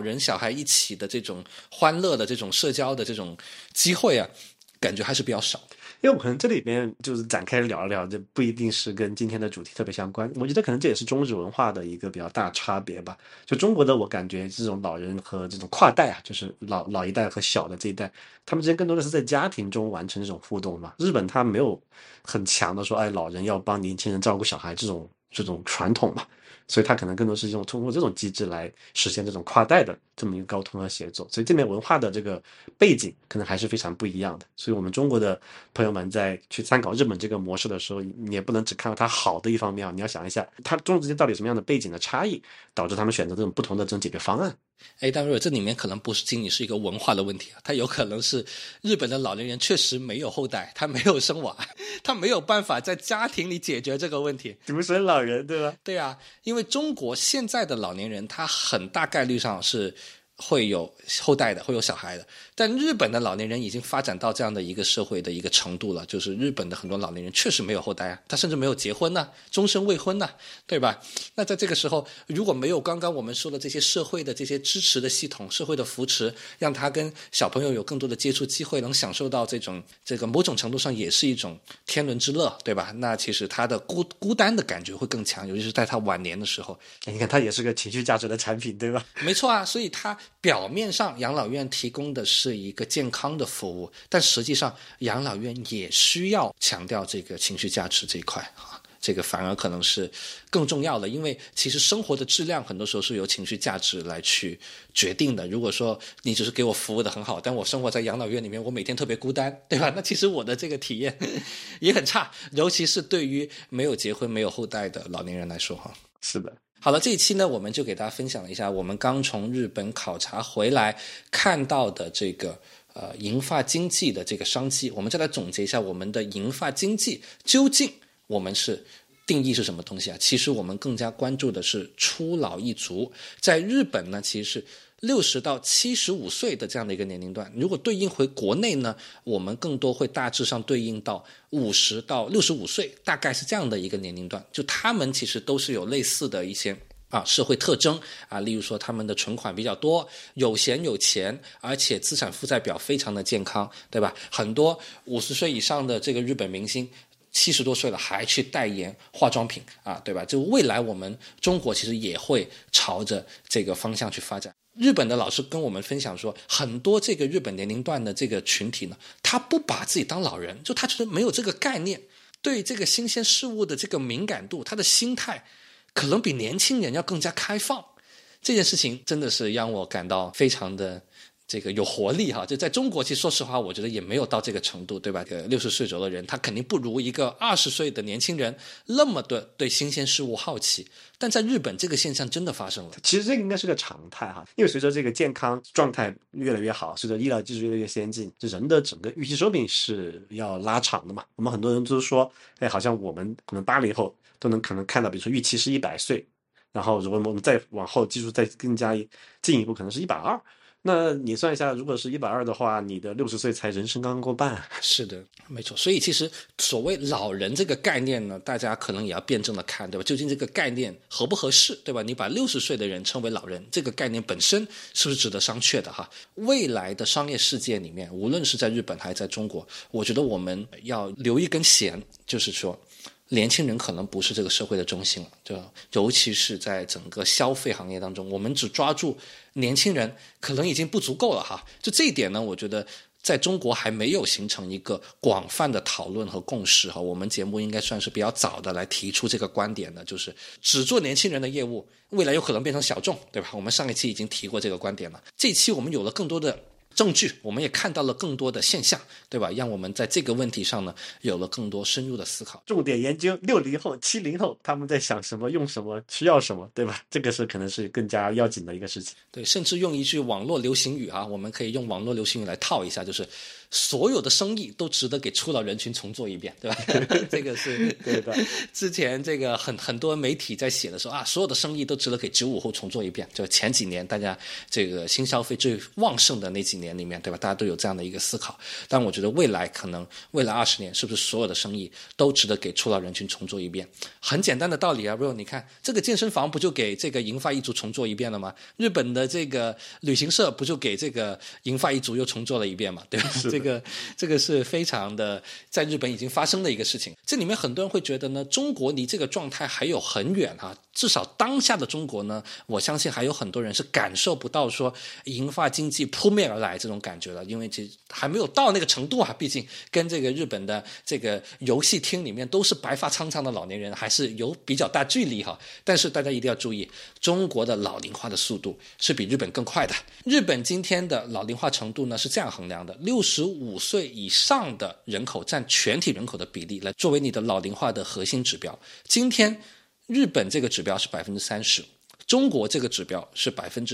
B: 人小孩一起的这种欢乐的这种社交的这种机会啊，感觉还是比较少。
A: 因为我可能这里边就是展开聊一聊，这不一定是跟今天的主题特别相关。我觉得可能这也是中日文化的一个比较大差别吧。就中国的，我感觉这种老人和这种跨代啊，就是老一代和小的这一代，他们之间更多的是在家庭中完成这种互动嘛。日本他没有很强的说，哎，老人要帮年轻人照顾小孩这种传统嘛。所以他可能更多是通过这种机制来实现这种跨代的这么一个沟通和协作，所以这边文化的这个背景可能还是非常不一样的。所以我们中国的朋友们在去参考日本这个模式的时候，你也不能只看到它好的一方面啊，你要想一下它中日之间到底什么样的背景的差异，导致他们选择这种不同的这种解决方案。
B: 但是这里面可能不是仅仅是一个文化的问题啊，它有可能是日本的老年人确实没有后代，他没有生娃，他没有办法在家庭里解决这个问题，
A: 独生老人，对吧？
B: 对啊，因为中国现在的老年人他很大概率上是会有后代的，会有小孩的。但日本的老年人已经发展到这样的一个社会的一个程度了，就是日本的很多老年人确实没有后代啊，他甚至没有结婚呢，终身未婚呢，对吧？那在这个时候，如果没有刚刚我们说的这些社会的这些支持的系统，社会的扶持，让他跟小朋友有更多的接触机会，能享受到这个某种程度上也是一种天伦之乐，对吧？那其实他的孤单的感觉会更强，尤其是在他晚年的时候。
A: 你看，它也是个情绪价值的产品，对吧？
B: 没错啊，所以它表面上养老院提供的是一个健康的服务，但实际上养老院也需要强调这个情绪价值这一块啊，这个反而可能是更重要的，因为其实生活的质量很多时候是由情绪价值来去决定的。如果说你只是给我服务的很好，但我生活在养老院里面，我每天特别孤单，对吧？那其实我的这个体验也很差，尤其是对于没有结婚、没有后代的老年人来说哈。
A: 是的。
B: 好了，这一期呢，我们就给大家分享了一下我们刚从日本考察回来看到的这个银发经济的这个商机。我们再来总结一下我们的银发经济究竟我们是定义是什么东西啊？其实我们更加关注的是初老一族。在日本呢，其实是60到75岁的这样的一个年龄段，如果对应回国内呢，我们更多会大致上对应到50到65岁，大概是这样的一个年龄段。就他们其实都是有类似的一些社会特征啊，例如说他们的存款比较多，有闲有钱，而且资产负债表非常的健康，对吧？很多50岁以上的这个日本明星70多岁了还去代言化妆品啊，对吧？就未来我们中国其实也会朝着这个方向去发展。日本的老师跟我们分享说，很多这个日本年龄段的这个群体呢，他不把自己当老人，就他觉得没有这个概念，对这个新鲜事物的这个敏感度，他的心态可能比年轻人要更加开放。这件事情真的是让我感到非常的这个有活力哈。就在中国，其实说实话，我觉得也没有到这个程度，对吧？60岁左右的人，他肯定不如一个20岁的年轻人那么的对新鲜事物好奇。但在日本，这个现象真的发生了。
A: 其实这个应该是个常态哈，因为随着这个健康状态越来越好，随着医疗技术越来越先进，这人的整个预期寿命是要拉长的嘛。我们很多人都说，哎，好像我们可能80后都可能看到，比如说预期是100岁，然后如果我们再往后技术再更加进一步，可能是120。那你算一下，如果是120的话，你的60岁才人生刚刚过半。
B: 是的，没错。所以其实所谓老人这个概念呢，大家可能也要辩证的看，对吧？究竟这个概念合不合适，对吧？你把60岁的人称为老人，这个概念本身是不是值得商榷的哈？未来的商业世界里面，无论是在日本还是在中国，我觉得我们要留一根弦，就是说年轻人可能不是这个社会的中心了，就尤其是在整个消费行业当中，我们只抓住年轻人可能已经不足够了哈。就这一点呢，我觉得在中国还没有形成一个广泛的讨论和共识哈。我们节目应该算是比较早的来提出这个观点的，就是只做年轻人的业务，未来有可能变成小众，对吧？我们上一期已经提过这个观点了，这一期我们有了更多的证据，我们也看到了更多的现象，对吧？让我们在这个问题上呢，有了更多深入的思考。
A: 重点研究60后、70后他们在想什么、用什么、需要什么，对吧？这个是可能是更加要紧的一个事情。
B: 对，甚至用一句网络流行语啊，我们可以用网络流行语来套一下，就是所有的生意都值得给初老人群重做一遍，对吧？这个是
A: 对的。
B: 之前这个很多媒体在写的时候啊，所有的生意都值得给95后重做一遍。就前几年大家这个新消费最旺盛的那几年里面，对吧？大家都有这样的一个思考。但我觉得未来可能未来20年，是不是所有的生意都值得给初老人群重做一遍？很简单的道理啊 ，bro， 你看这个健身房不就给这个银发一族重做一遍了吗？日本的这个旅行社不就给这个银发一族又重做了一遍嘛，对吧？这个是非常的在日本已经发生的一个事情。这里面很多人会觉得呢，中国离这个状态还有很远啊。至少当下的中国呢，我相信还有很多人是感受不到说银发经济扑面而来这种感觉了，因为其实还没有到那个程度啊。毕竟跟这个日本的这个游戏厅里面都是白发苍苍的老年人，还是有比较大距离哈。但是大家一定要注意，中国的老龄化的速度是比日本更快的。日本今天的老龄化程度呢是这样衡量的：65岁以上的人口占全体人口的比例来作为你的老龄化的核心指标。今天日本这个指标是30%，中国这个指标是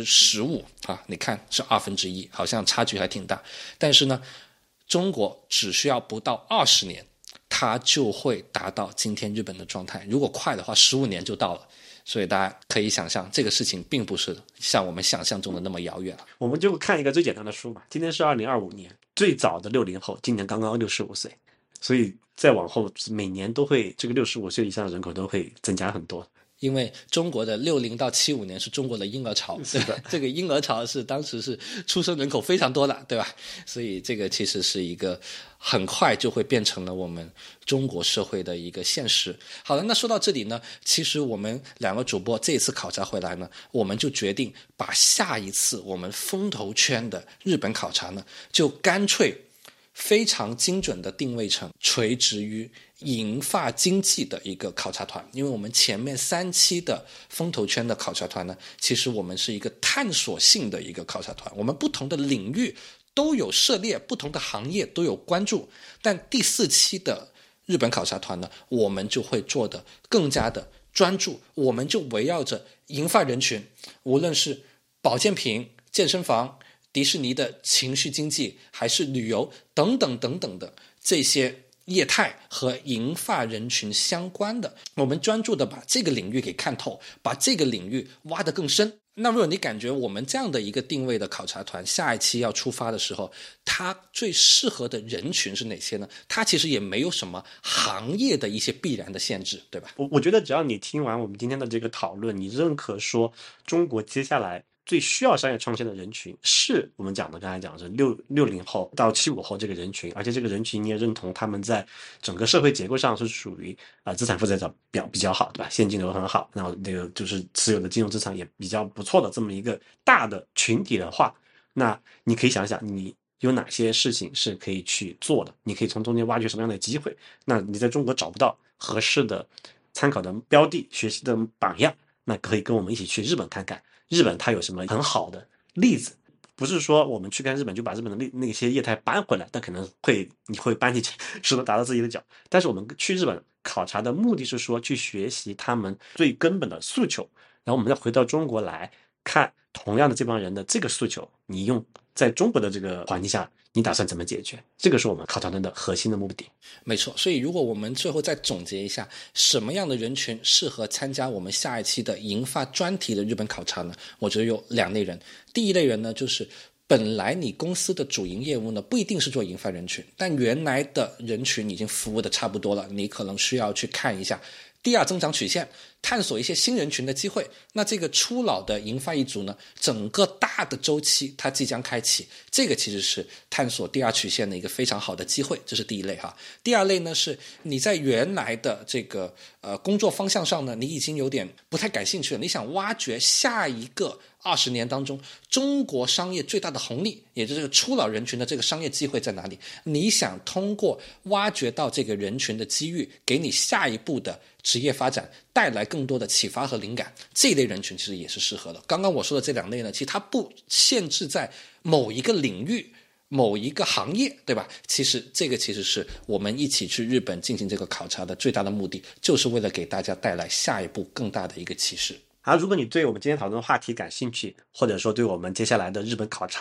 B: 15%啊，你看是1/2，好像差距还挺大。但是呢，中国只需要不到20年，它就会达到今天日本的状态。如果快的话，15年就到了。所以大家可以想象，这个事情并不是像我们想象中的那么遥远了。
A: 我们就看一个最简单的数嘛，今天是2025年，最早的60后今年刚刚65岁，所以再往后每年都会这个65岁以上的人口都会增加很多。
B: 因为中国的60到75年是中国的婴儿潮，
A: 是的，
B: 这个婴儿潮是当时是出生人口非常多的，对吧？所以这个其实是一个很快就会变成了我们中国社会的一个现实。好了，那说到这里呢，其实我们两个主播这一次考察回来呢，我们就决定把下一次我们风投圈的日本考察呢，就干脆非常精准的定位成垂直于银发经济的一个考察团。因为我们前面3期的风投圈的考察团呢，其实我们是一个探索性的一个考察团，我们不同的领域都有涉猎，不同的行业都有关注。但第4期的日本考察团呢，我们就会做得更加的专注，我们就围绕着银发人群，无论是保健品、健身房、迪士尼的情绪经济，还是旅游等等等等的这些业态和银发人群相关的，我们专注的把这个领域给看透，把这个领域挖得更深。那如果你感觉我们这样的一个定位的考察团下一期要出发的时候，它最适合的人群是哪些呢？它其实也没有什么行业的一些必然的限制，对吧？
A: 我觉得只要你听完我们今天的这个讨论，你认可说中国接下来最需要商业创新的人群是我们讲的刚才讲的是60后到75后这个人群，而且这个人群你也认同他们在整个社会结构上是属于资产负债表比较好，对吧？现金流很好，然后那个就是持有的金融资产也比较不错的这么一个大的群体的话，那你可以想想你有哪些事情是可以去做的，你可以从中间挖掘什么样的机会。那你在中国找不到合适的参考的标的、学习的榜样，那可以跟我们一起去日本看看，日本它有什么很好的例子。不是说我们去看日本就把日本的那些业态搬回来，但可能你会搬起石头打到自己的脚。但是我们去日本考察的目的是说去学习他们最根本的诉求，然后我们再回到中国来看同样的这帮人的这个诉求，你用在中国的这个环境下你打算怎么解决，这个是我们考察团的核心的目的。
B: 没错，所以如果我们最后再总结一下，什么样的人群适合参加我们下一期的银发专题的日本考察呢？我觉得有2类人。第一类人呢，就是本来你公司的主营业务呢不一定是做银发人群，但原来的人群已经服务的差不多了，你可能需要去看一下第二增长曲线，探索一些新人群的机会。那这个初老的银发一族呢，整个大的周期它即将开启，这个其实是探索第二曲线的一个非常好的机会，这是第一类哈。第二类呢，是你在原来的这个工作方向上呢，你已经有点不太感兴趣了，你想挖掘下一个20年当中中国商业最大的红利，也就是这个初老人群的这个商业机会在哪里，你想通过挖掘到这个人群的机遇，给你下一步的职业发展带来更多的启发和灵感，这一类人群其实也是适合的。刚刚我说的这2类呢，其实它不限制在某一个领域某一个行业，对吧？其实这个其实是我们一起去日本进行这个考察的最大的目的，就是为了给大家带来下一步更大的一个启示。
A: 好，如果你对我们今天讨论的话题感兴趣，或者说对我们接下来的日本考察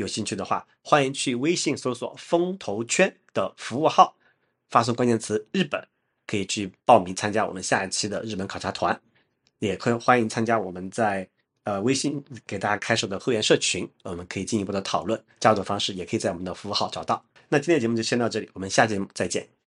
A: 有兴趣的话，欢迎去微信搜索风投圈的服务号，发送关键词日本，可以去报名参加我们下一期的日本考察团，也可以欢迎参加我们在微信给大家开设的会员社群，我们可以进一步的讨论，加入的方式也可以在我们的服务号找到。那今天的节目就先到这里，我们下节目再见。